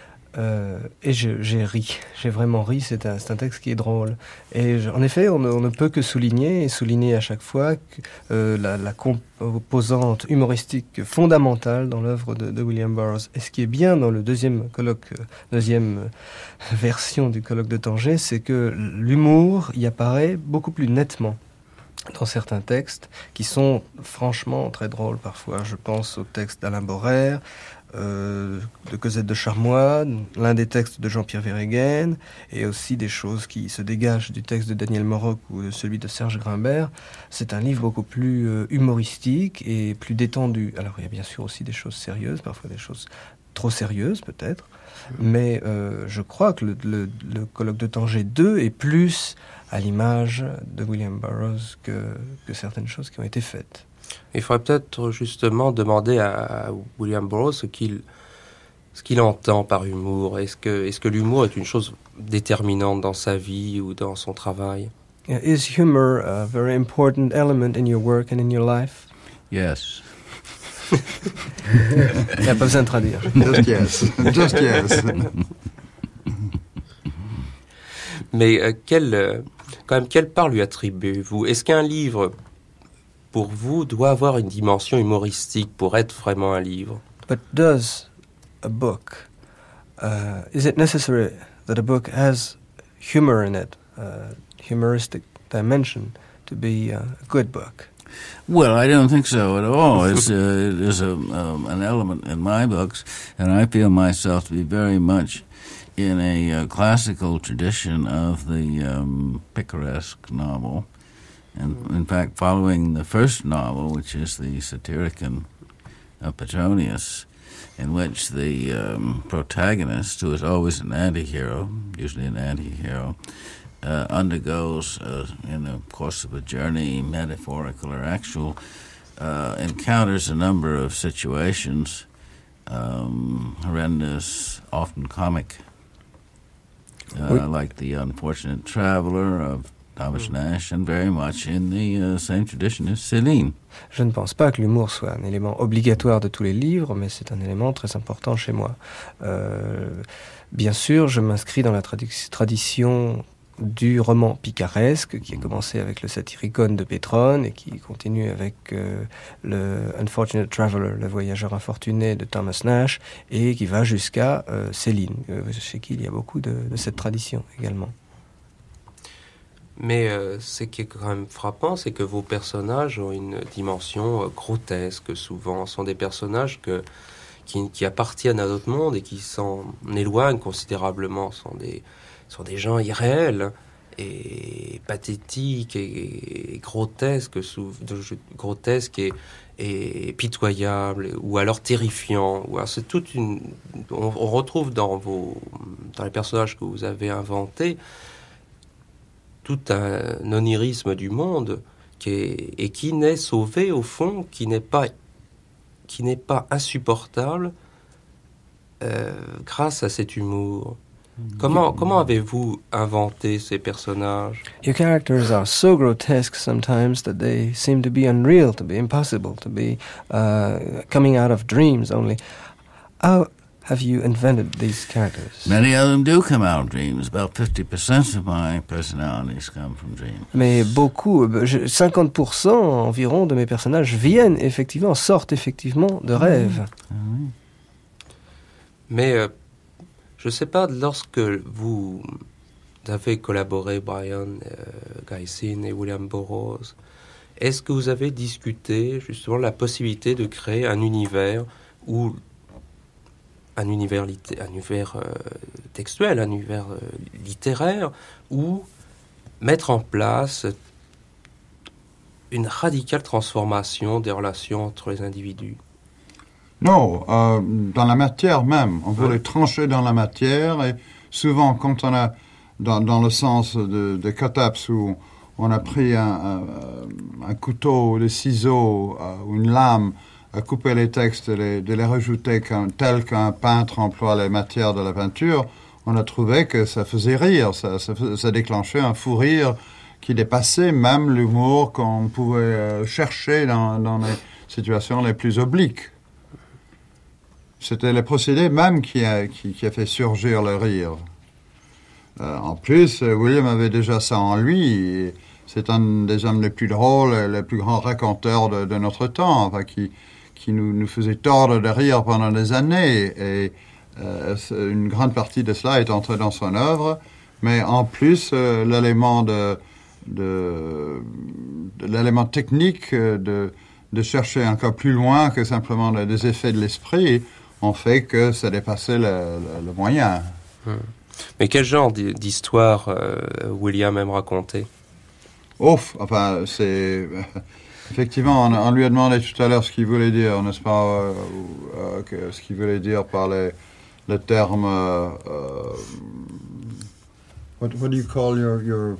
et j'ai ri, j'ai vraiment ri. C'est un texte qui est drôle. Et en effet, on ne peut que souligner à chaque fois que, la composante humoristique fondamentale dans l'œuvre de William Burroughs. Et ce qui est bien dans le deuxième version du colloque de Tanger, c'est que l'humour y apparaît beaucoup plus nettement dans certains textes qui sont franchement très drôles parfois. Je pense au texte d'Alain Borère, de Cosette de Charmois, l'un des textes de Jean-Pierre Verhegen, et aussi des choses qui se dégagent du texte de Daniel Moroch ou de celui de Serge Grimbert. C'est un livre beaucoup plus humoristique et plus détendu. Alors il y a bien sûr aussi des choses sérieuses, parfois des choses trop sérieuses peut-être, mais je crois que le colloque de Tanger 2 est plus à l'image de William Burroughs que certaines choses qui ont été faites. Il faudrait peut-être justement demander à William Burroughs ce qu'il entend par humour. Est-ce que l'humour est une chose déterminante dans sa vie ou dans son travail? Is humor a very important element in your work and in your life? Yes. Il n'y a pas besoin de traduire. Just yes. Just yes. Mais quelle part lui attribuez-vous? Est-ce qu'un livre, pour vous, doit avoir une dimension humoristique pour être vraiment un livre? But does a book, is it necessary that a book has humor in it, humoristic dimension, to be a good book? Well, I don't think so at all. It is an element in my books, and I feel myself to be very much in a classical tradition of the picaresque novel. And in fact, following the first novel, which is the Satyricon of Petronius, in which the protagonist, who is always an anti-hero, usually an anti-hero, undergoes, in the course of a journey, metaphorical or actual, encounters a number of situations, horrendous, often comic, like the unfortunate traveler of Thomas Nash, and very much in the same tradition as Céline. Je ne pense pas que l'humour soit un élément obligatoire de tous les livres, mais c'est un élément très important chez moi. Bien sûr, je m'inscris dans la tradition du roman picaresque qui a commencé avec le Satyricon de Pétrone et qui continue avec le Unfortunate Traveler, le voyageur infortuné de Thomas Nash, et qui va jusqu'à Céline, chez qui il y a beaucoup de cette tradition également. Mais ce qui est quand même frappant, c'est que vos personnages ont une dimension grotesque souvent. Ce sont des personnages qui appartiennent à notre monde et qui s'en éloignent considérablement. Ce sont des gens irréels et pathétiques et grotesques, et pitoyables, ou alors terrifiants. Ou alors c'est toute une... On retrouve dans les personnages que vous avez inventés tout un onirisme du monde qui n'est sauvé, au fond, qui n'est pas insupportable grâce à cet humour. Comment avez-vous inventé ces personnages? Your characters are so grotesque sometimes that they seem to be unreal, to be impossible, to be coming out of dreams only. How have you invented these characters? Many of them do come out of dreams. About 50% of my personalities come from dreams. Mais beaucoup, 50% environ de mes personnages sortent effectivement de rêves. Mais je ne sais pas, lorsque vous avez collaboré, Brian Gysin et William Burroughs, est-ce que vous avez discuté justement la possibilité de créer un univers où un univers textuel, un univers littéraire, ou mettre en place une radicale transformation des relations entre les individus? Non, dans la matière même. On voulait trancher dans la matière, et souvent quand on a, dans le sens de Kataps, où on a pris un couteau, des ciseaux ou une lame, à couper les textes, de les rajouter tel qu'un peintre emploie les matières de la peinture, on a trouvé que ça faisait rire, ça déclenchait un fou rire qui dépassait même l'humour qu'on pouvait chercher dans les situations les plus obliques. C'était le procédé même qui a fait surgir le rire. En plus, William avait déjà ça en lui, et c'est un des hommes les plus drôles, les plus grands raconteurs de notre temps, enfin, qui nous faisait tordre de rire pendant des années, et une grande partie de cela est entré dans son œuvre, mais en plus l'élément l'élément technique de chercher encore plus loin que simplement des effets de l'esprit ont fait que ça dépassait le moyen. Mais quel genre d'histoire William aime raconter? Enfin, c'est... Effectivement, on lui a demandé tout à l'heure ce qu'il voulait dire, n'est-ce pas, ce qu'il voulait dire par le terme... what do you call your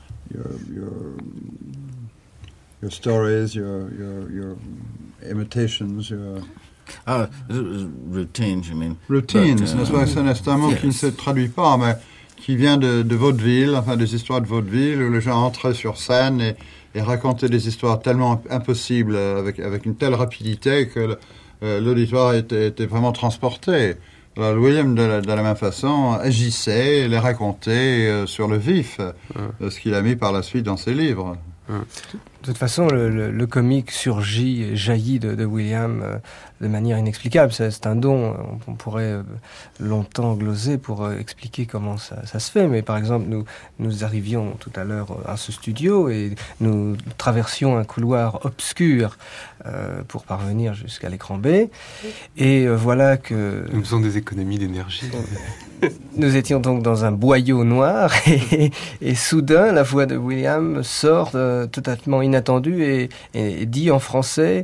stories, your imitations, your... Routines, you mean? Routines, n'est-ce pas? C'est un mot qui ne se traduit pas, mais qui vient de vaudeville, enfin des histoires de vaudeville, où les gens entraient sur scène et racontaient des histoires tellement impossibles, avec une telle rapidité que l'auditoire était vraiment transporté. Alors William, de la même façon, agissait et les racontait sur le vif, ce qu'il a mis par la suite dans ses livres. De toute façon, le comique jaillit de William de manière inexplicable. C'est un don. On pourrait longtemps gloser pour expliquer comment ça se fait. Mais par exemple, nous arrivions tout à l'heure à ce studio et nous traversions un couloir obscur pour parvenir jusqu'à l'écran B. Et voilà que... Nous faisons des économies d'énergie. Nous étions donc dans un boyau noir et soudain, la voix de William sort totalement inattendue et dit en français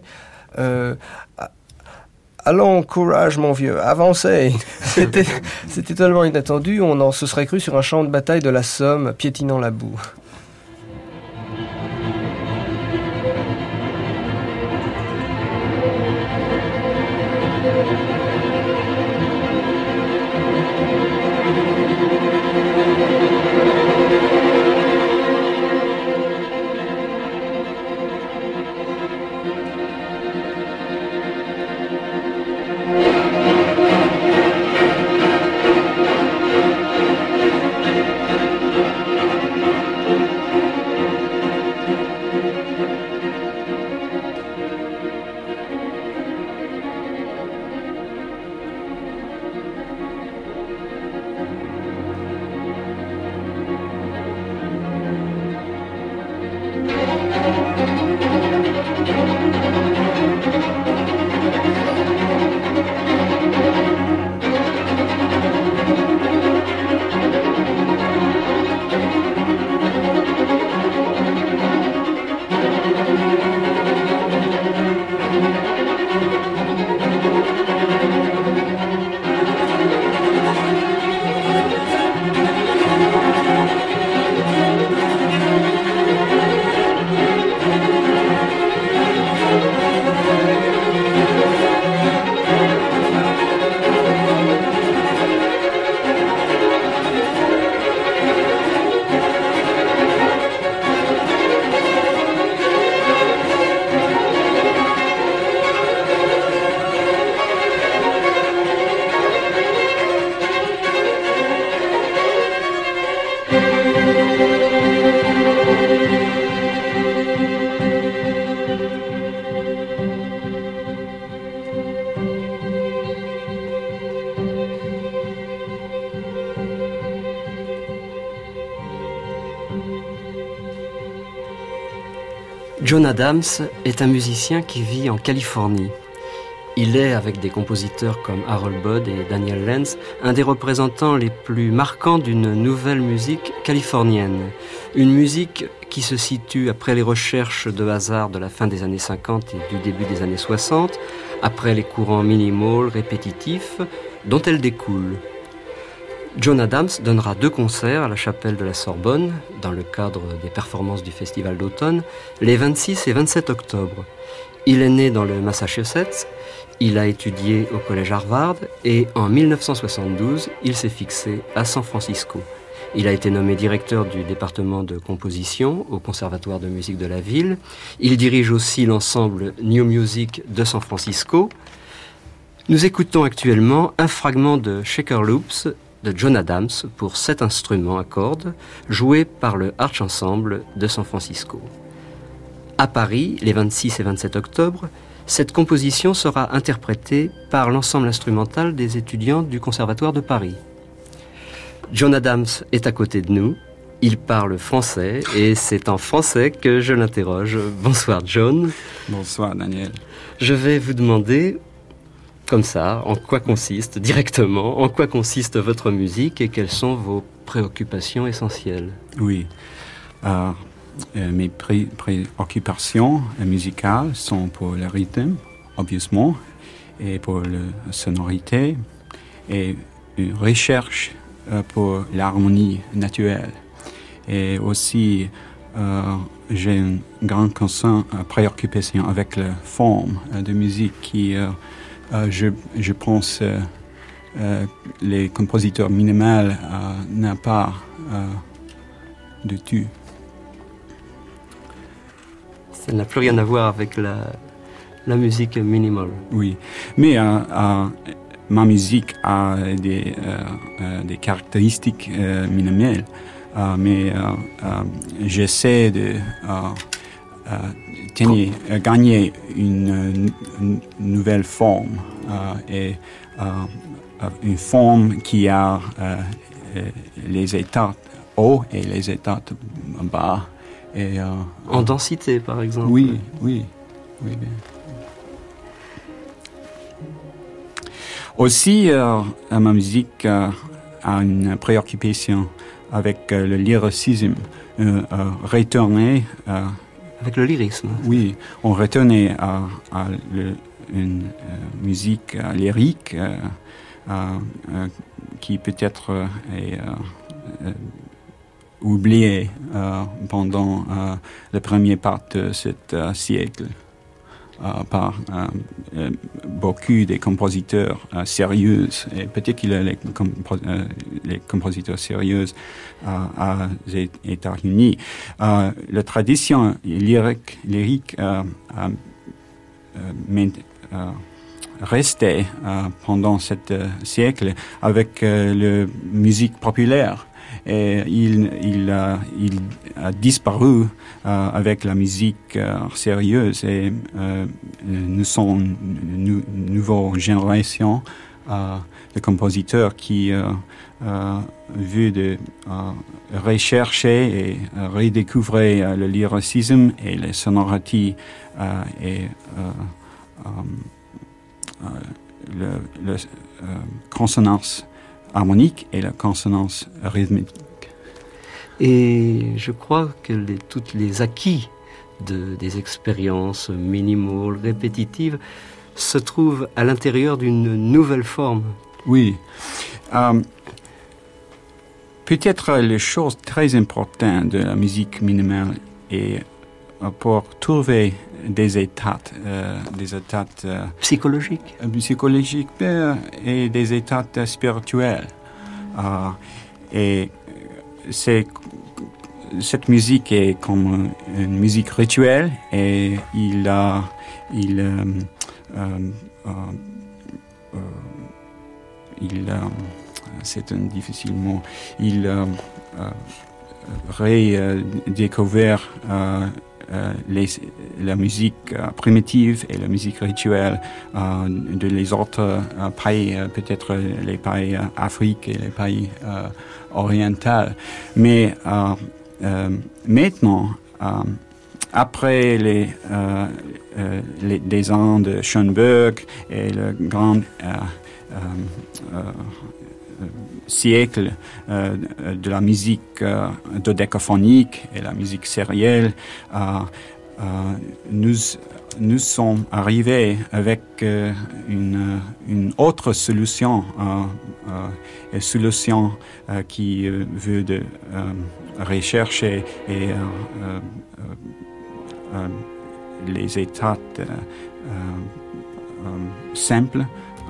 allons, courage mon vieux, avancez. C'était totalement inattendu, on se serait cru sur un champ de bataille de la Somme, piétinant la boue. John Adams est un musicien qui vit en Californie. Il est, avec des compositeurs comme Harold Budd et Daniel Lenz, un des représentants les plus marquants d'une nouvelle musique californienne. Une musique qui se situe après les recherches de hasard de la fin des années 50 et du début des années 60, après les courants minimal, répétitifs, dont elle découle. John Adams donnera 2 concerts à la chapelle de la Sorbonne, dans le cadre des performances du Festival d'automne, les 26 et 27 octobre. Il est né dans le Massachusetts, il a étudié au collège Harvard et en 1972, il s'est fixé à San Francisco. Il a été nommé directeur du département de composition au Conservatoire de musique de la ville. Il dirige aussi l'ensemble New Music de San Francisco. Nous écoutons actuellement un fragment de Shaker Loops de John Adams pour 7 instruments à cordes, joués par le Arch Ensemble de San Francisco. À Paris, les 26 et 27 octobre, cette composition sera interprétée par l'ensemble instrumental des étudiants du Conservatoire de Paris. John Adams est à côté de nous, il parle français et c'est en français que je l'interroge. Bonsoir John. Bonsoir Daniel. Je vais vous demander, comme ça, en quoi consiste votre musique et quelles sont vos préoccupations essentielles? Oui. Mes préoccupations musicales sont pour le rythme, obviously, et pour la sonorité, et une recherche pour l'harmonie naturelle. Et aussi, j'ai une grande préoccupation avec la forme de musique qui, je pense, les compositeurs minimales n'ont pas du tout. Ça n'a plus rien à voir avec la musique minimale. Oui, mais ma musique a des caractéristiques minimales, mais j'essaie de gagner une nouvelle forme et une forme qui a les états hauts et les états bas. Et, en densité, par exemple. Oui, bien. Aussi, ma musique a une préoccupation avec le lyricisme. Retourner... avec le lyrisme. Oui, on retournait à une musique lyrique qui peut-être est... oublié pendant la première partie de ce siècle par beaucoup de compositeurs sérieux, et particulièrement les compositeurs sérieux aux États-Unis. La tradition lyrique restait pendant ce siècle avec la musique populaire. Et il a disparu avec la musique sérieuse et nous sommes une nouvelle génération de compositeurs qui veulent de rechercher et redécouvrir le lyricisme et les sonorités et la consonance harmonique et la consonance rythmique. Et je crois que tous les acquis des expériences minimales, répétitives, se trouvent à l'intérieur d'une nouvelle forme. Oui. Peut-être la chose très importante de la musique minimale est pour trouver des états psychologiques et des états spirituels. Et cette musique est comme une musique rituelle et c'est un difficile mot. Il redécouvert la musique primitive et la musique rituelle de les autres pays, peut-être les pays africains et les pays orientaux. Mais maintenant, après des ans de Schoenberg et le grand siècle de la musique dodécaphonique et la musique sérielle, nous sommes arrivés avec une autre solution, une solution qui veut de rechercher et les états simples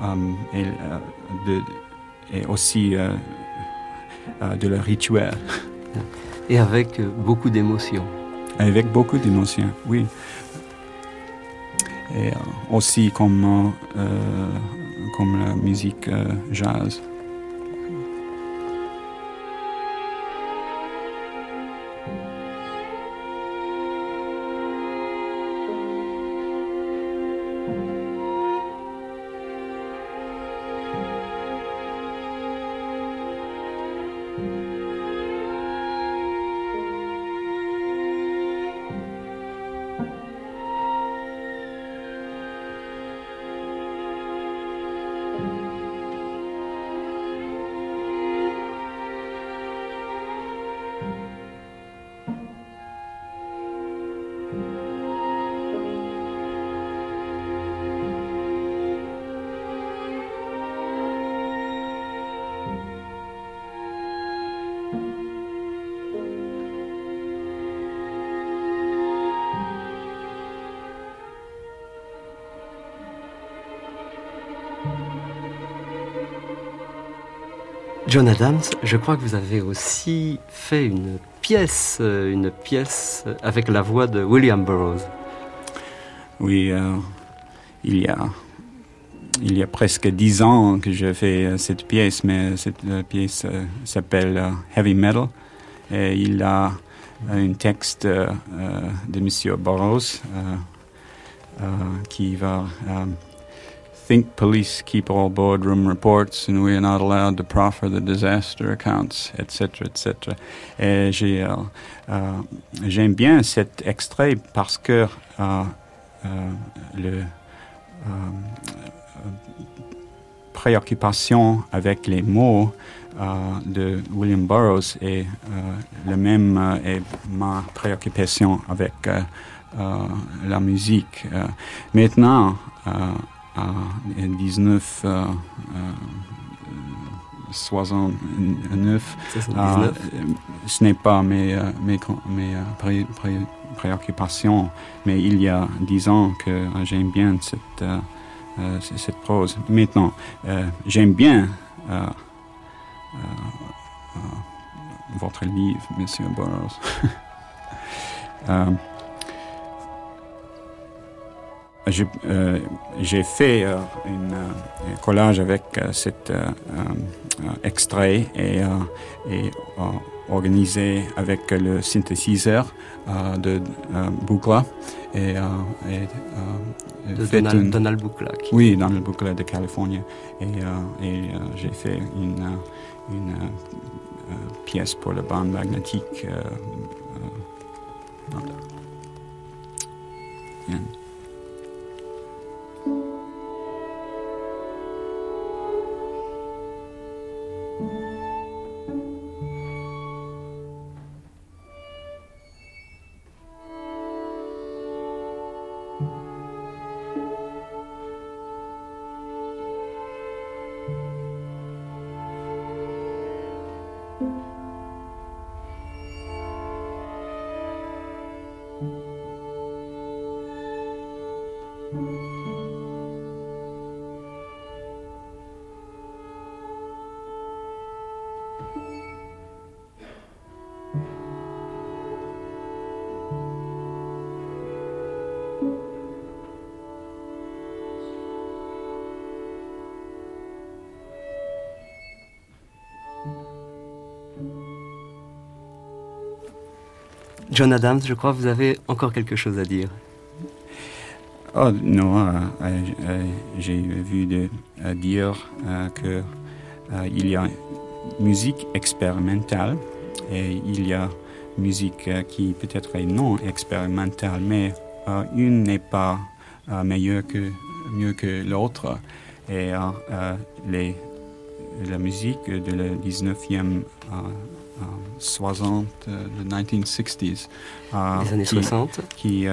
et aussi de le rituel. Et avec beaucoup d'émotion. Avec beaucoup d'émotion, oui. Et aussi comme la musique jazz. John Adams, je crois que vous avez aussi fait une pièce avec la voix de William Burroughs. Oui, il y a presque 10 ans que j'ai fait cette pièce, mais cette pièce s'appelle Heavy Metal. Et il a un texte de M. Burroughs qui va... Think police keep all boardroom reports and we are not allowed to proffer the disaster accounts, etc., etc. Et j'aime bien cet extrait parce que le préoccupation avec les mots de William Burroughs est le même et ma préoccupation avec la musique. Maintenant, en 1969, ce n'est pas mes préoccupations, mais il y a 10 ans que j'aime bien cette prose. Maintenant, j'aime bien votre livre, Monsieur Burroughs. J'ai fait un collage avec cet extrait et organisé avec le synthétiseur de Buchla et de Donald Buchla. Oui, Donald Buchla de Californie. Et j'ai fait une pièce pour la bande magnétique. John Adams, je crois que vous avez encore quelque chose à dire. Oh non, j'ai vu dire qu'il y a musique expérimentale et il y a musique qui peut-être est non expérimentale, mais une n'est pas mieux que l'autre. Et la musique de la 19e 60, le 1960s, les années 60, qui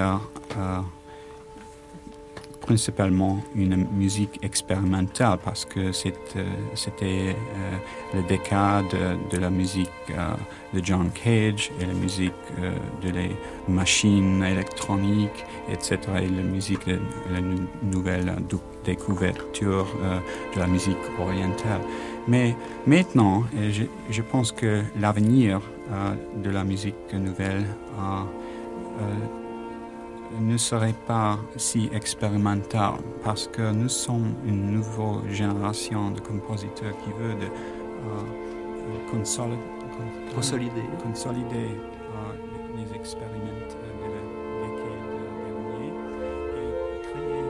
principalement une musique expérimentale parce que c'était le décade de la musique de John Cage et la musique de les machines électroniques, etc. et la musique, la nouvelle découverture de la musique orientale. Mais maintenant, je pense que l'avenir de la musique nouvelle ne serait pas si expérimental parce que nous sommes une nouvelle génération de compositeurs qui veut consolider les expériments de la décade dernière et créer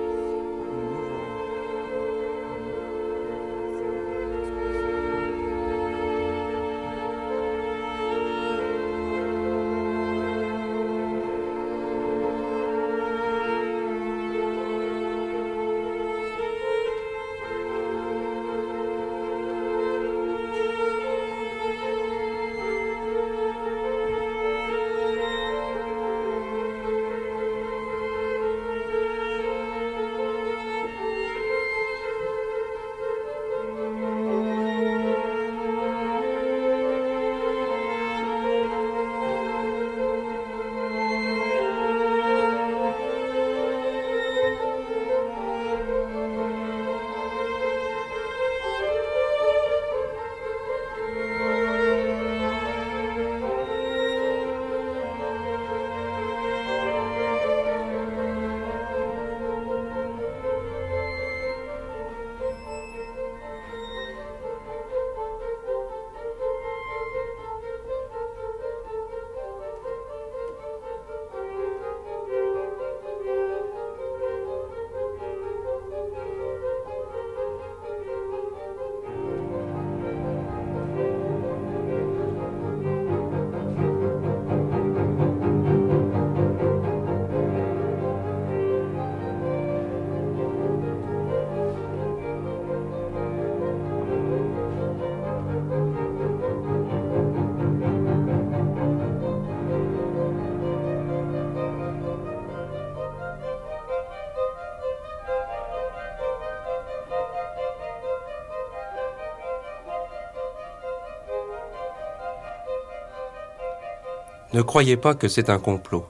Ne croyez pas que c'est un complot.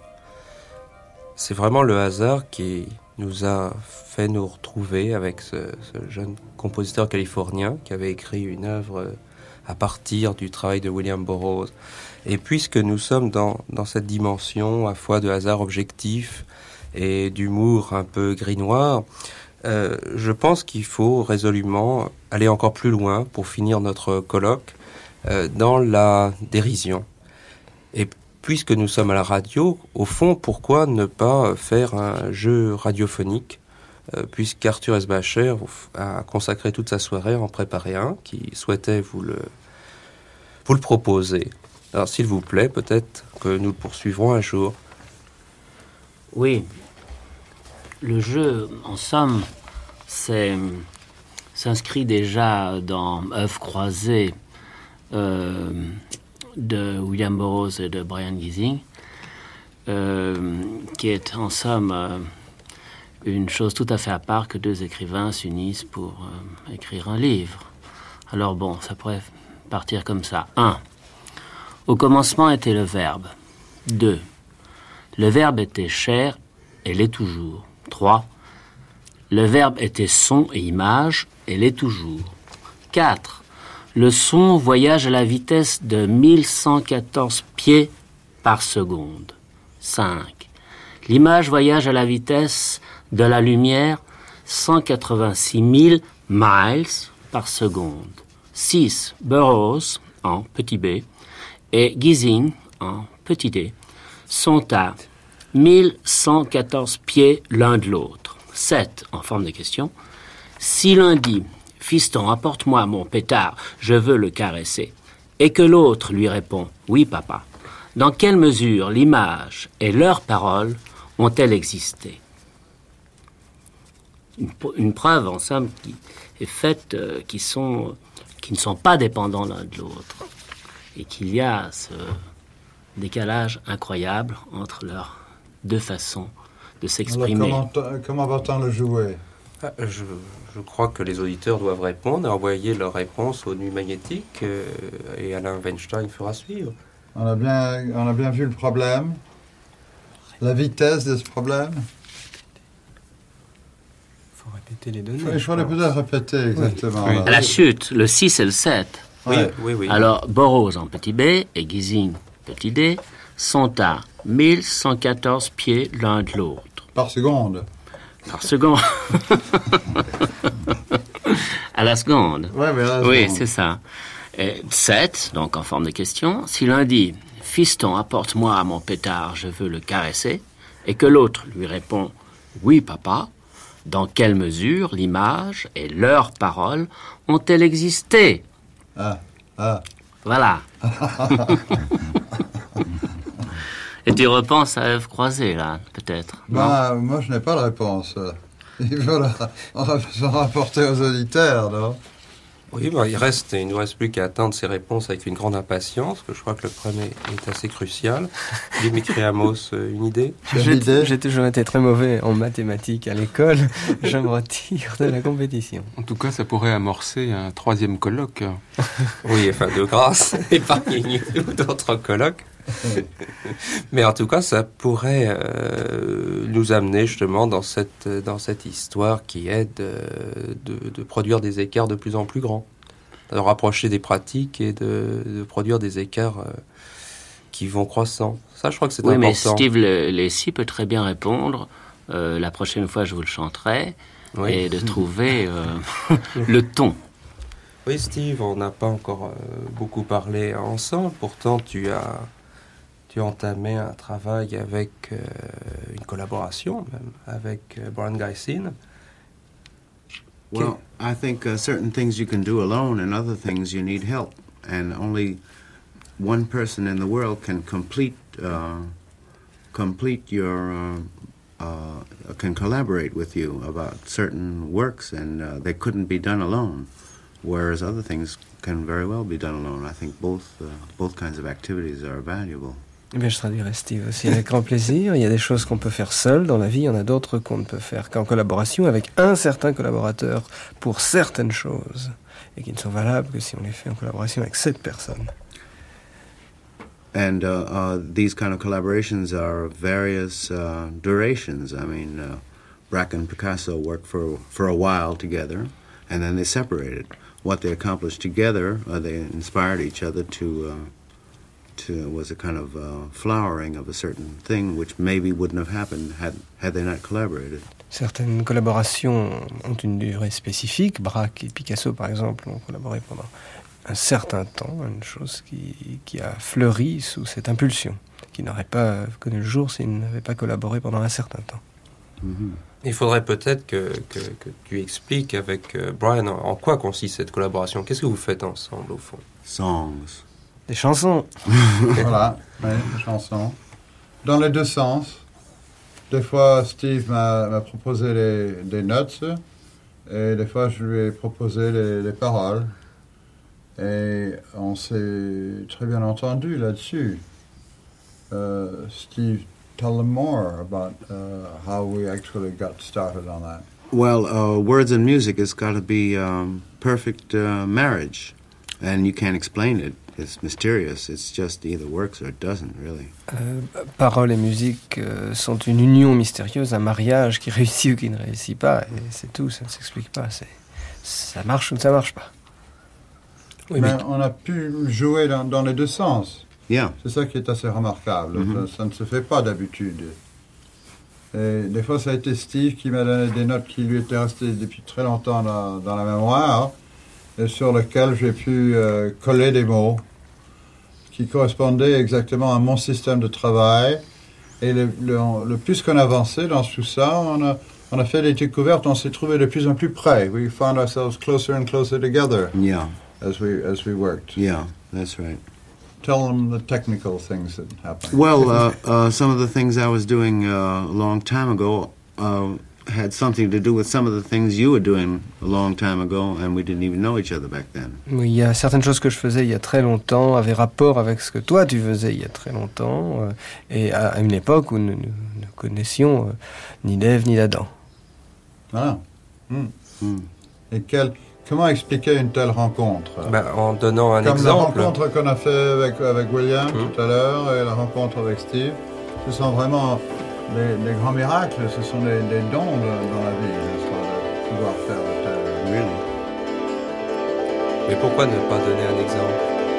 C'est vraiment le hasard qui nous a fait nous retrouver avec ce jeune compositeur californien qui avait écrit une œuvre à partir du travail de William Burroughs. Et puisque nous sommes dans cette dimension à la fois de hasard objectif et d'humour un peu gris-noir, je pense qu'il faut résolument aller encore plus loin pour finir notre colloque dans la dérision. Et puisque nous sommes à la radio, au fond, pourquoi ne pas faire un jeu radiophonique, puisqu'Arthur Esbacher a consacré toute sa soirée à en préparer un, qui souhaitait vous le proposer. Alors, s'il vous plaît, peut-être que nous le poursuivrons un jour. Oui. Le jeu, en somme, s'inscrit déjà dans Œuvres croisées de William Burroughs et de Brian Giesing, qui est en somme une chose tout à fait à part que deux écrivains s'unissent pour écrire un livre. Alors bon, ça pourrait partir comme ça. 1. Au commencement était le verbe. 2. Le verbe était chair et l'est toujours. 3. Le verbe était son et image et l'est toujours. 4. Le son voyage à la vitesse de 1114 pieds par seconde. 5. L'image voyage à la vitesse de la lumière 186 000 miles par seconde. 6. Burroughs, en petit b, et Giesing, en petit d, sont à 1114 pieds l'un de l'autre. 7. En forme de question. Si l'un dit « Fiston, apporte-moi mon pétard, je veux le caresser », et que l'autre lui répond « Oui, papa », Dans quelle mesure l'image et leurs paroles ont-elles existé? Une preuve, en somme, qui est faite, qui ne sont pas dépendants l'un de l'autre. Et qu'il y a ce décalage incroyable entre leurs deux façons de s'exprimer. Comment va-t-on le jouer? Je crois que les auditeurs doivent répondre et envoyer leurs réponses aux nuits magnétiques et Alain Weinstein fera suivre. On a bien vu le problème, la vitesse de ce problème. Il faut répéter les données. Il faudrait peut-être répéter exactement. Oui. À la chute, le 6 et le 7. Oui, oui, oui. Alors, Burroughs en petit b et Gysin petit d sont à 1114 pieds l'un de l'autre. Par seconde. Par seconde. À la seconde. Ouais, mais à la oui, seconde. c'est ça. Et 7, donc en forme de question, si l'un dit « Fiston, apporte-moi mon pétard, je veux le caresser », et que l'autre lui répond « Oui, papa », dans quelle mesure l'image et leurs paroles ont-elles existé? Voilà. Et tu repenses à Ève Croisée, là, peut-être? Moi, je n'ai pas de réponse. Il faut rapporter aux auditeurs, non? Oui, il ne nous reste plus qu'à attendre ces réponses avec une grande impatience, parce que je crois que le premier est assez crucial. Dimitri Amos, une idée? J'ai toujours été très mauvais en mathématiques à l'école. Je me retire de la compétition. En tout cas, ça pourrait amorcer un troisième colloque. Oui, enfin, de grâce, épargnez-nous d'autres colloques. Mais en tout cas, ça pourrait nous amener justement dans cette histoire qui est de produire des écarts de plus en plus grands, de rapprocher des pratiques et de produire des écarts qui vont croissant. Ça, je crois que c'est important. Oui, mais Steve Lacy peut très bien répondre. La prochaine fois, je vous le chanterai. Oui. Et de trouver le ton. Oui, Steve, on n'a pas encore beaucoup parlé ensemble. Pourtant, tu as entamé un travail avec une collaboration même avec Brian Gysin. Well, I think certain things you can do alone and other things you need help. And only one person in the world can complete your can collaborate with you about certain works, and they couldn't be done alone. Whereas other things can very well be done alone. I think both kinds of activities are valuable. Eh bien, je traduirai Steve aussi avec grand plaisir. Il y a des choses qu'on peut faire seul dans la vie, il y en a d'autres qu'on ne peut faire qu'en collaboration avec un certain collaborateur pour certaines choses, et qui ne sont valables que si on les fait en collaboration avec cette personne. And these kind of collaborations are various durations. I mean, Braque and Picasso worked for a while together, and then they separated. What they accomplished together, they inspired each other to was a kind of flowering of a certain thing which maybe wouldn't have happened had they not collaborated. Certaines collaborations ont une durée spécifique. Braque et Picasso, par exemple, ont collaboré pendant un certain temps, une chose qui a fleuri sous cette impulsion, qui n'aurait pas connu le jour s'ils n'avaient pas collaboré pendant un certain temps. Mm-hmm. Il faudrait peut-être que tu expliques avec Brian en quoi consiste cette collaboration. Qu'est-ce que vous faites ensemble, au fond? Songs. Des chansons. Voilà, oui, des chansons. Dans les deux sens. Des fois, Steve m'a proposé des notes, et des fois, je lui ai proposé les paroles. Et on s'est très bien entendu là-dessus. Steve, tell them more about how we actually got started on that. Well, words and music has got to be perfect marriage, and you can't explain it. It's mysterious. It's just either works or it doesn't, really. Paroles et musique sont une union mystérieuse, un mariage qui réussit ou qui ne réussit pas, et c'est tout, ça ne s'explique pas. Ça marche ou ça ne marche pas. Oui, mais on a pu jouer dans les deux sens. Yeah. C'est ça qui est assez remarquable. Mm-hmm. Ça ne se fait pas d'habitude. Et des fois, ça a été Steve qui m'a donné des notes qui lui étaient restées depuis très longtemps dans la mémoire, et sur lesquelles j'ai pu coller des mots qui correspondaient exactement à mon système de travail. Et le plus qu'on avançait dans tout ça, on a fait des découvertes, on s'est trouvé de plus en plus près. We found ourselves closer and closer together. Yeah. As we worked. Yeah, that's right. tell them the technical things that happen. Well, some of the things I was doing a long time ago had something to do with some of the things you were doing a long time ago, and we didn't even know each other back then. Oui, il y a certaines choses que je faisais il y a très longtemps avaient rapport avec ce que toi tu faisais il y a très longtemps, et à une époque où nous ne connaissions ni l'Ève ni l'Adam. Voilà. Et comment expliquer une telle rencontre? En donnant un exemple. Comme la rencontre qu'on a fait avec William tout à l'heure et la rencontre avec Steve, ce sont vraiment des grands miracles, ce sont des dons dans la vie, de pouvoir faire de telles. Really? Mais pourquoi ne pas donner un exemple?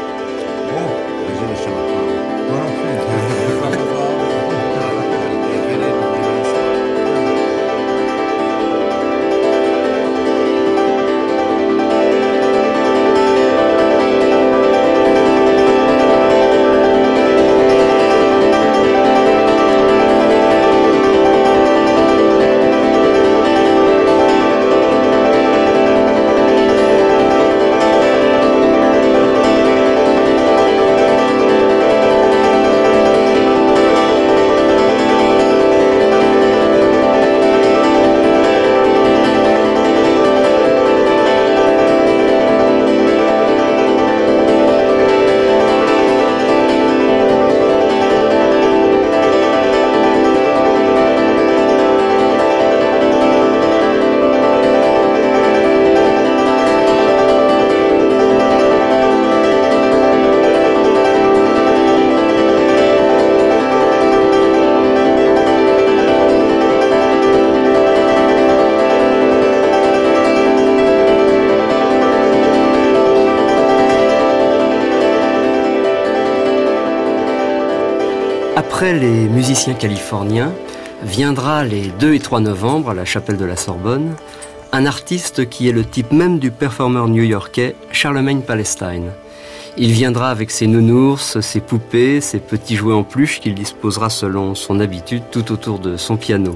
Après les musiciens californiens, viendra les 2 et 3 novembre à la chapelle de la Sorbonne, un artiste qui est le type même du performeur new-yorkais Charlemagne Palestine. Il viendra avec ses nounours, ses poupées, ses petits jouets en peluche qu'il disposera selon son habitude tout autour de son piano.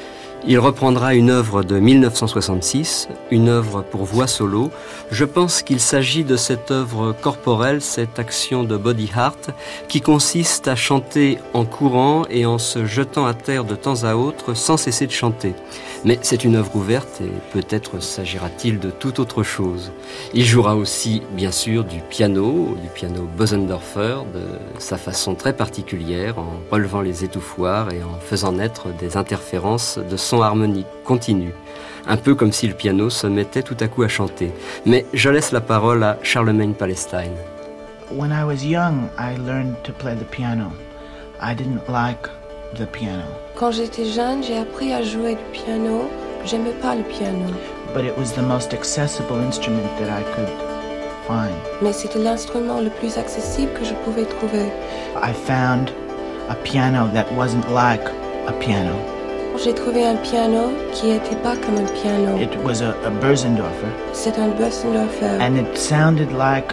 Il reprendra une œuvre de 1966, une œuvre pour voix solo. Je pense qu'il s'agit de cette œuvre corporelle, cette action de body heart, qui consiste à chanter en courant et en se jetant à terre de temps à autre sans cesser de chanter. Mais c'est une œuvre ouverte et peut-être s'agira-t-il de toute autre chose. Il jouera aussi, bien sûr, du piano Bösendorfer, de sa façon très particulière, en relevant les étouffoirs et en faisant naître des interférences de sons harmoniques continus. Un peu comme si le piano se mettait tout à coup à chanter. Mais je laisse la parole à Charlemagne Palestine. When I was young, I learned to play the piano. I didn't like the piano. Quand j'étais jeune, j'ai appris à jouer du piano. J'aimais pas le piano. But it was the most accessible instrument that I could find. Mais c'était l'instrument le plus accessible que je pouvais trouver. I found a piano that wasn't like a piano. J'ai trouvé un piano qui n'était pas comme un piano. It was a Bösendorfer. C'est un Bösendorfer. And it sounded like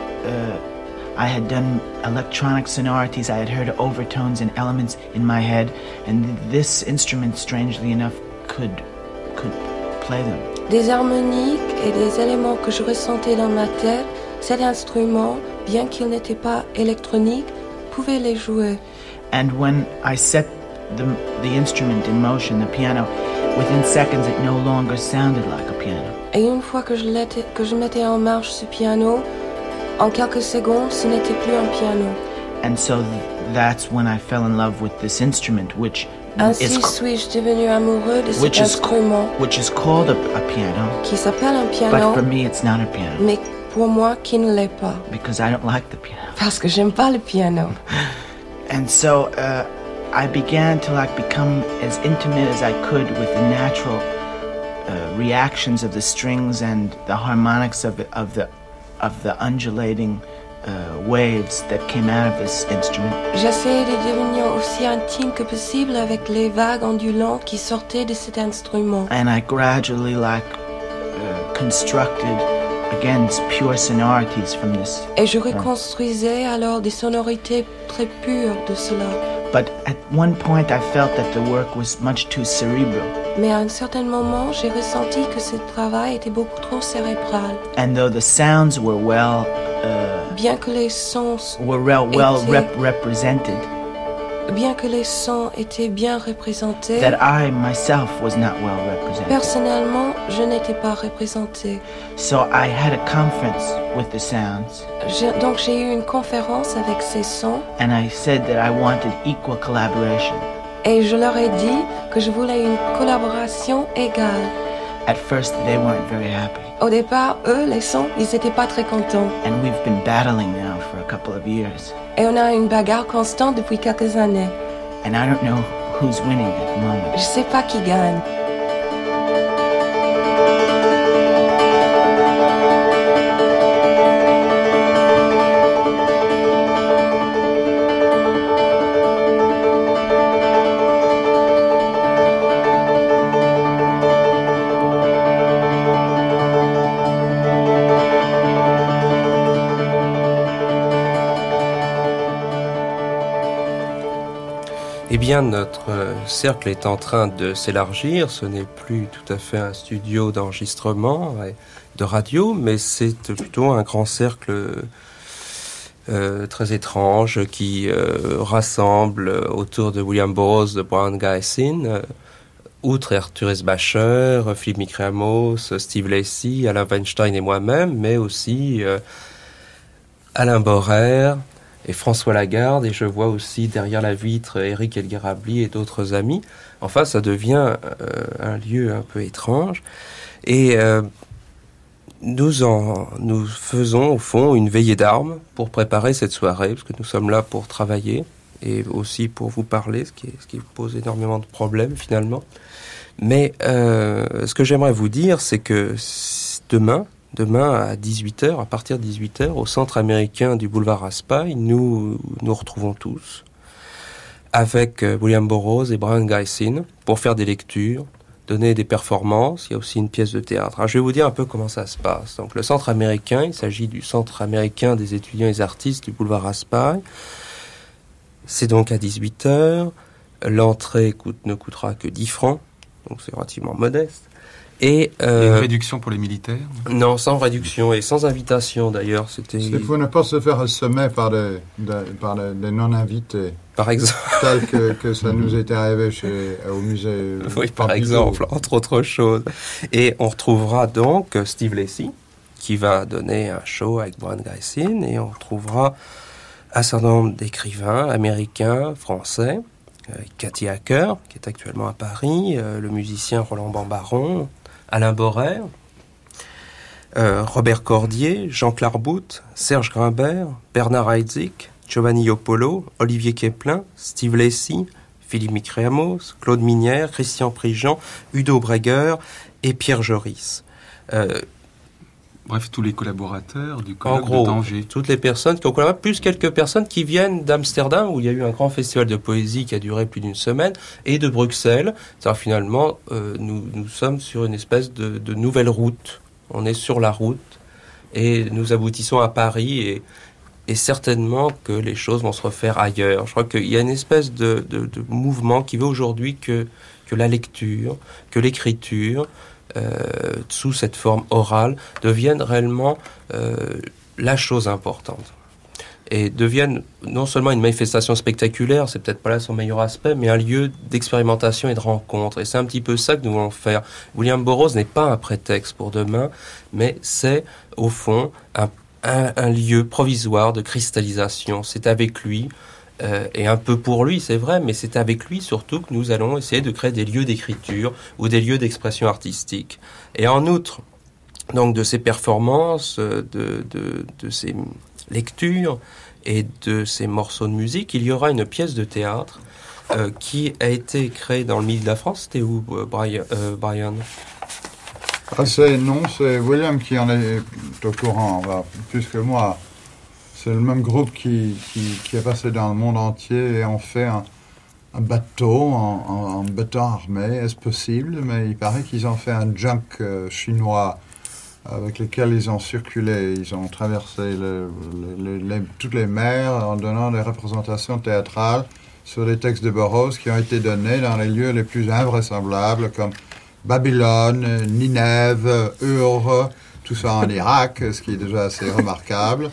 I had done electronic sonorities. I had heard overtones and elements in my head, and this instrument, strangely enough, could play them. Des harmoniques et des éléments que je ressentais dans ma tête, cet instrument, bien qu'il n'était pas électronique, pouvait les jouer. And when I set the instrument in motion, the piano, within seconds it no longer sounded like a piano. Et une fois que je mettais en marche ce piano, en quelques secondes, ce n'était plus un piano. And so that's when I fell in love with this instrument, which Ainsi suis-je devenu amoureux de cet instrument, which is called a piano, qui s'appelle un piano, but for me it's not a piano. Mais pour moi, qui ne l'est pas. Because I don't like the piano. Parce que j'aime pas le piano. And so I began to become as intimate as I could with the natural reactions of the strings and the harmonics of the undulating waves that came out of this instrument. J'essayais de devenir aussi intime que possible avec les vagues ondulantes qui sortaient de cet instrument. And I gradually constructed again pure sonorities from this. Et je reconstruisais alors des sonorités très pures de cela. But at one point I felt that the work was much too cerebral. Mais à un certain moment, j'ai ressenti que ce travail était beaucoup trop cérébral. And though the sounds were well bien que les sons represented, bien que les sons étaient bien représentés, that I myself was not well represented. Personnellement, je n'étais pas représenté. So I had a conference with the sounds. Donc j'ai eu une conférence avec ces sons. And I said that I wanted equal collaboration. Et je leur ai dit que je voulais une collaboration égale. At first, they weren't very happy. Au départ, eux, les sons, ils n'étaient pas très contents. And we've been battling now for a couple of years. Et on a une bagarre constante depuis quelques années. And I don't know who's winning at the moment. Je sais pas qui gagne. Eh bien, notre cercle est en train de s'élargir. Ce n'est plus tout à fait un studio d'enregistrement et de radio, mais c'est plutôt un grand cercle très étrange qui rassemble autour de William Burroughs, de Brian Gysin, outre Arthur S. Bacher, Philippe Mikreamos, Steve Lacy, Alain Weinstein et moi-même, mais aussi Alain Borer et François Lagarde, et je vois aussi derrière la vitre Éric Elguerabli et d'autres amis. Enfin, ça devient un lieu un peu étrange. Et nous faisons au fond une veillée d'armes pour préparer cette soirée, parce que nous sommes là pour travailler et aussi pour vous parler, ce qui pose énormément de problèmes finalement. Mais ce que j'aimerais vous dire, c'est que demain à 18h, à partir de 18h, au centre américain du boulevard Raspail, nous retrouvons tous avec William Burroughs et Brian Gysin pour faire des lectures, donner des performances. Il y a aussi une pièce de théâtre. Alors, je vais vous dire un peu comment ça se passe. Donc, le centre américain, il s'agit du centre américain des étudiants et des artistes du boulevard Raspail. C'est donc à 18h. L'entrée ne coûtera que 10 francs, donc c'est relativement modeste. Et une réduction pour les militaires? Non, sans réduction et sans invitation d'ailleurs. C'est pour ne pas se faire assommer par des non-invités. Par exemple. Tel que ça nous était arrivé au musée. Oui, par exemple, entre autres choses. Et on retrouvera donc Steve Lacy, qui va donner un show avec Brian Gysin, et on retrouvera un certain nombre d'écrivains américains, français, Cathy Hacker, qui est actuellement à Paris, le musicien Roland Bambaron, Alain Borer, Robert Cordier, Jean Clairbout, Serge Grimbert, Bernard Heitzik, Giovanni Iopolo, Olivier Keplin, Steve Lacy, Philippe Mikreamos, Claude Minière, Christian Prigent, Udo Breger et Pierre Joris. Bref, tous les collaborateurs du colloque de Tanger. Toutes les personnes qui ont collaboré, plus quelques personnes qui viennent d'Amsterdam, où il y a eu un grand festival de poésie qui a duré plus d'une semaine, et de Bruxelles. C'est-à-dire, finalement, nous sommes sur une espèce de nouvelle route. On est sur la route, et nous aboutissons à Paris, et certainement que les choses vont se refaire ailleurs. Je crois qu'il y a une espèce de mouvement qui veut aujourd'hui que la lecture, que l'écriture, sous cette forme orale, deviennent réellement la chose importante. Et deviennent non seulement une manifestation spectaculaire, c'est peut-être pas là son meilleur aspect, mais un lieu d'expérimentation et de rencontre. Et c'est un petit peu ça que nous voulons faire. William Burroughs n'est pas un prétexte pour demain, mais c'est, au fond, un lieu provisoire de cristallisation. C'est avec lui, et un peu pour lui, c'est vrai, mais c'est avec lui surtout que nous allons essayer de créer des lieux d'écriture ou des lieux d'expression artistique. Et en outre, donc, de ces performances, de ces lectures et de ces morceaux de musique, il y aura une pièce de théâtre qui a été créée dans le Midi de la France. C'était où, Brian? C'est William qui en est au courant, plus que moi. C'est le même groupe qui est passé dans le monde entier et ont fait un bateau en béton armé. Est-ce possible? Mais il paraît qu'ils ont fait un junk chinois avec lequel ils ont circulé. Ils ont traversé toutes les mers en donnant des représentations théâtrales sur les textes de Burroughs qui ont été donnés dans les lieux les plus invraisemblables comme Babylone, Ninève, Ur, tout ça en Irak, ce qui est déjà assez remarquable.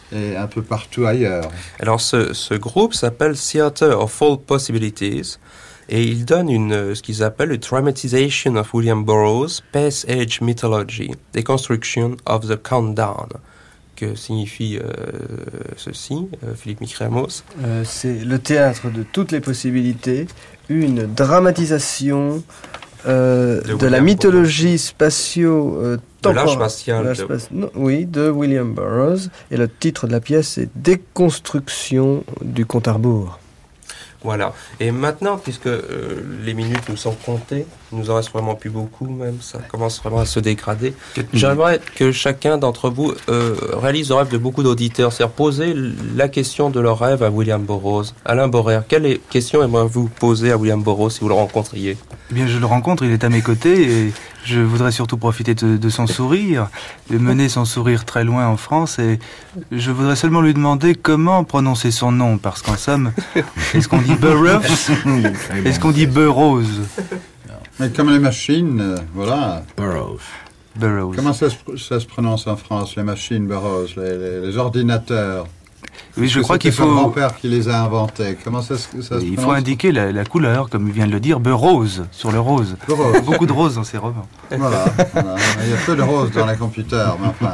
et un peu partout ailleurs. Alors ce groupe s'appelle Theatre of All Possibilities et il donne ce qu'ils appellent une Dramatization of William Burroughs' Space Age Mythology, Deconstruction of the Countdown. Que signifie ceci, Philippe Mikriamos? C'est le théâtre de toutes les possibilités, une dramatisation de la mythologie spatio-temporelle. De l'âge spatial. Oui, de William Burroughs. Et le titre de la pièce est Déconstruction du compte à rebours. Voilà. Et maintenant, puisque les minutes nous sont comptées, il nous en reste vraiment plus beaucoup même, ça commence vraiment à se dégrader. J'aimerais que chacun d'entre vous réalise le rêve de beaucoup d'auditeurs, c'est-à-dire poser la question de leur rêve à William Burroughs. Alain Borrer, quelle question aimeriez-vous poser à William Burroughs si vous le rencontriez? Eh bien, je le rencontre, il est à mes côtés et je voudrais surtout profiter de son sourire, de mener son sourire très loin en France et je voudrais seulement lui demander comment prononcer son nom, parce qu'en somme, est-ce qu'on dit Burroughs? Est-ce qu'on dit Burroughs? Mais comme les machines, voilà. Burroughs. Burroughs. Comment ça se prononce en France, les machines Burroughs, les ordinateurs? Oui, je crois qu'il faut... C'est son grand-père qui les a inventés. Comment ça se prononce? Il faut indiquer la couleur, comme il vient de le dire, Burroughs, sur le rose. Burroughs. Beaucoup de roses dans ses romans. Voilà. Il y a peu de roses dans les computers, mais enfin...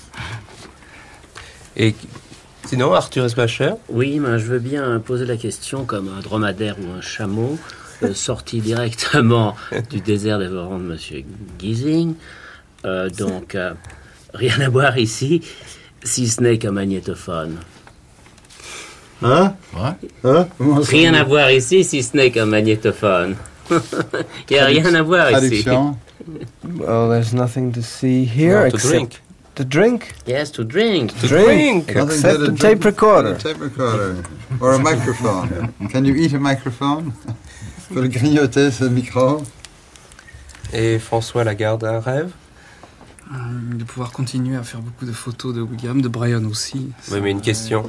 Et sinon, Arthur Esbacher? Oui, mais je veux bien poser la question comme un dromadaire ou un chameau, sorti directement du désert dévorant de M. Gysi. Donc, rien à voir ici, si ce n'est qu'un magnétophone. Hein? Rien à voir ici, si ce n'est qu'un magnétophone. Il n'y a rien à voir ici. Well, there's nothing to see here to drink. To drink? Yes, to drink. To drink. Except a tape recorder. A tape recorder. Or a microphone. Can you eat a microphone? Tu peux le grignoter, ce micro? Et François Lagarde, un rêve? De pouvoir continuer à faire beaucoup de photos de William, de Brian aussi. Oui, mais une question.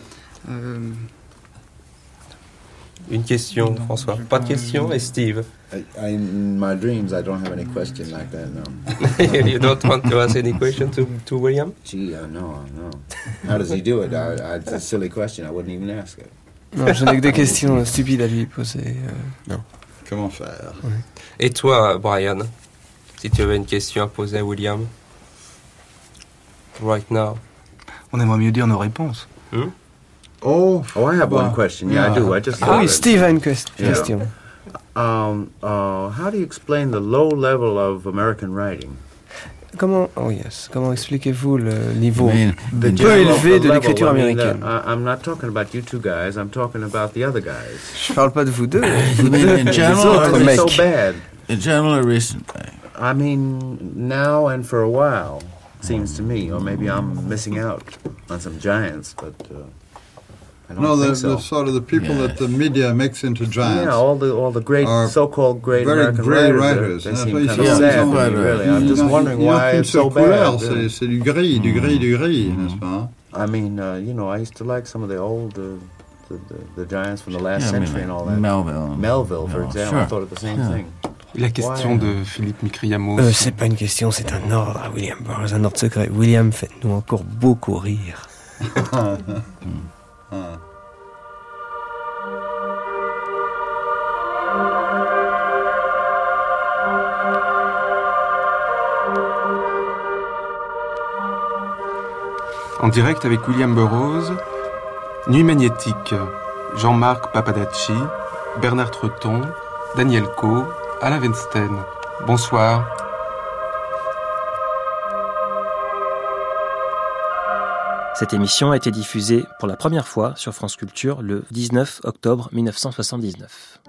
Une question, non, François. Pas de question. Et Steve? In my dreams, I don't have any question like that, no. You don't want to ask any question to William? Gee, no. How does he do it? It's a silly question. I wouldn't even ask it. Non, je n'ai que des questions stupides à lui poser. Non. Comment faire? Ouais. Et toi, Brian, si tu avais une question à poser à William? Right now. On aimerait mieux dire nos réponses. Oh, I have one question. Yeah, I do. I just oui, Steve a une question. How do you explain the low level of American writing? Comment expliquez-vous le niveau peu élevé de l'écriture américaine? I'm not talking about you two guys. I'm talking about the other guys. Je parle pas de vous deux. In general, or is it so bad? In general, or recently? I mean, now and for a while, seems to me. Or maybe I'm missing out on some giants, but I don't think so. The sort of the people that the media makes into giants. Yeah, all the great, so-called great very American great writers. They seem kind of sad, really. I'm just wondering why it's so bad. C'est du gris, n'est-ce pas? I mean, I used to like some of the old, the giants from the last century and all that. Melville, for example. Sure. I thought of the same thing. La question de Philippe Mikriamos. C'est pas une question, c'est un ordre à William Burroughs, un ordre secret. William, faites-nous encore beaucoup rire. En direct avec William Burroughs, Nuit magnétique, Jean-Marc Papadacci, Bernard Treton, Daniel Coe, Alain Weinstein. Bonsoir. Cette émission a été diffusée pour la première fois sur France Culture le 19 octobre 1979.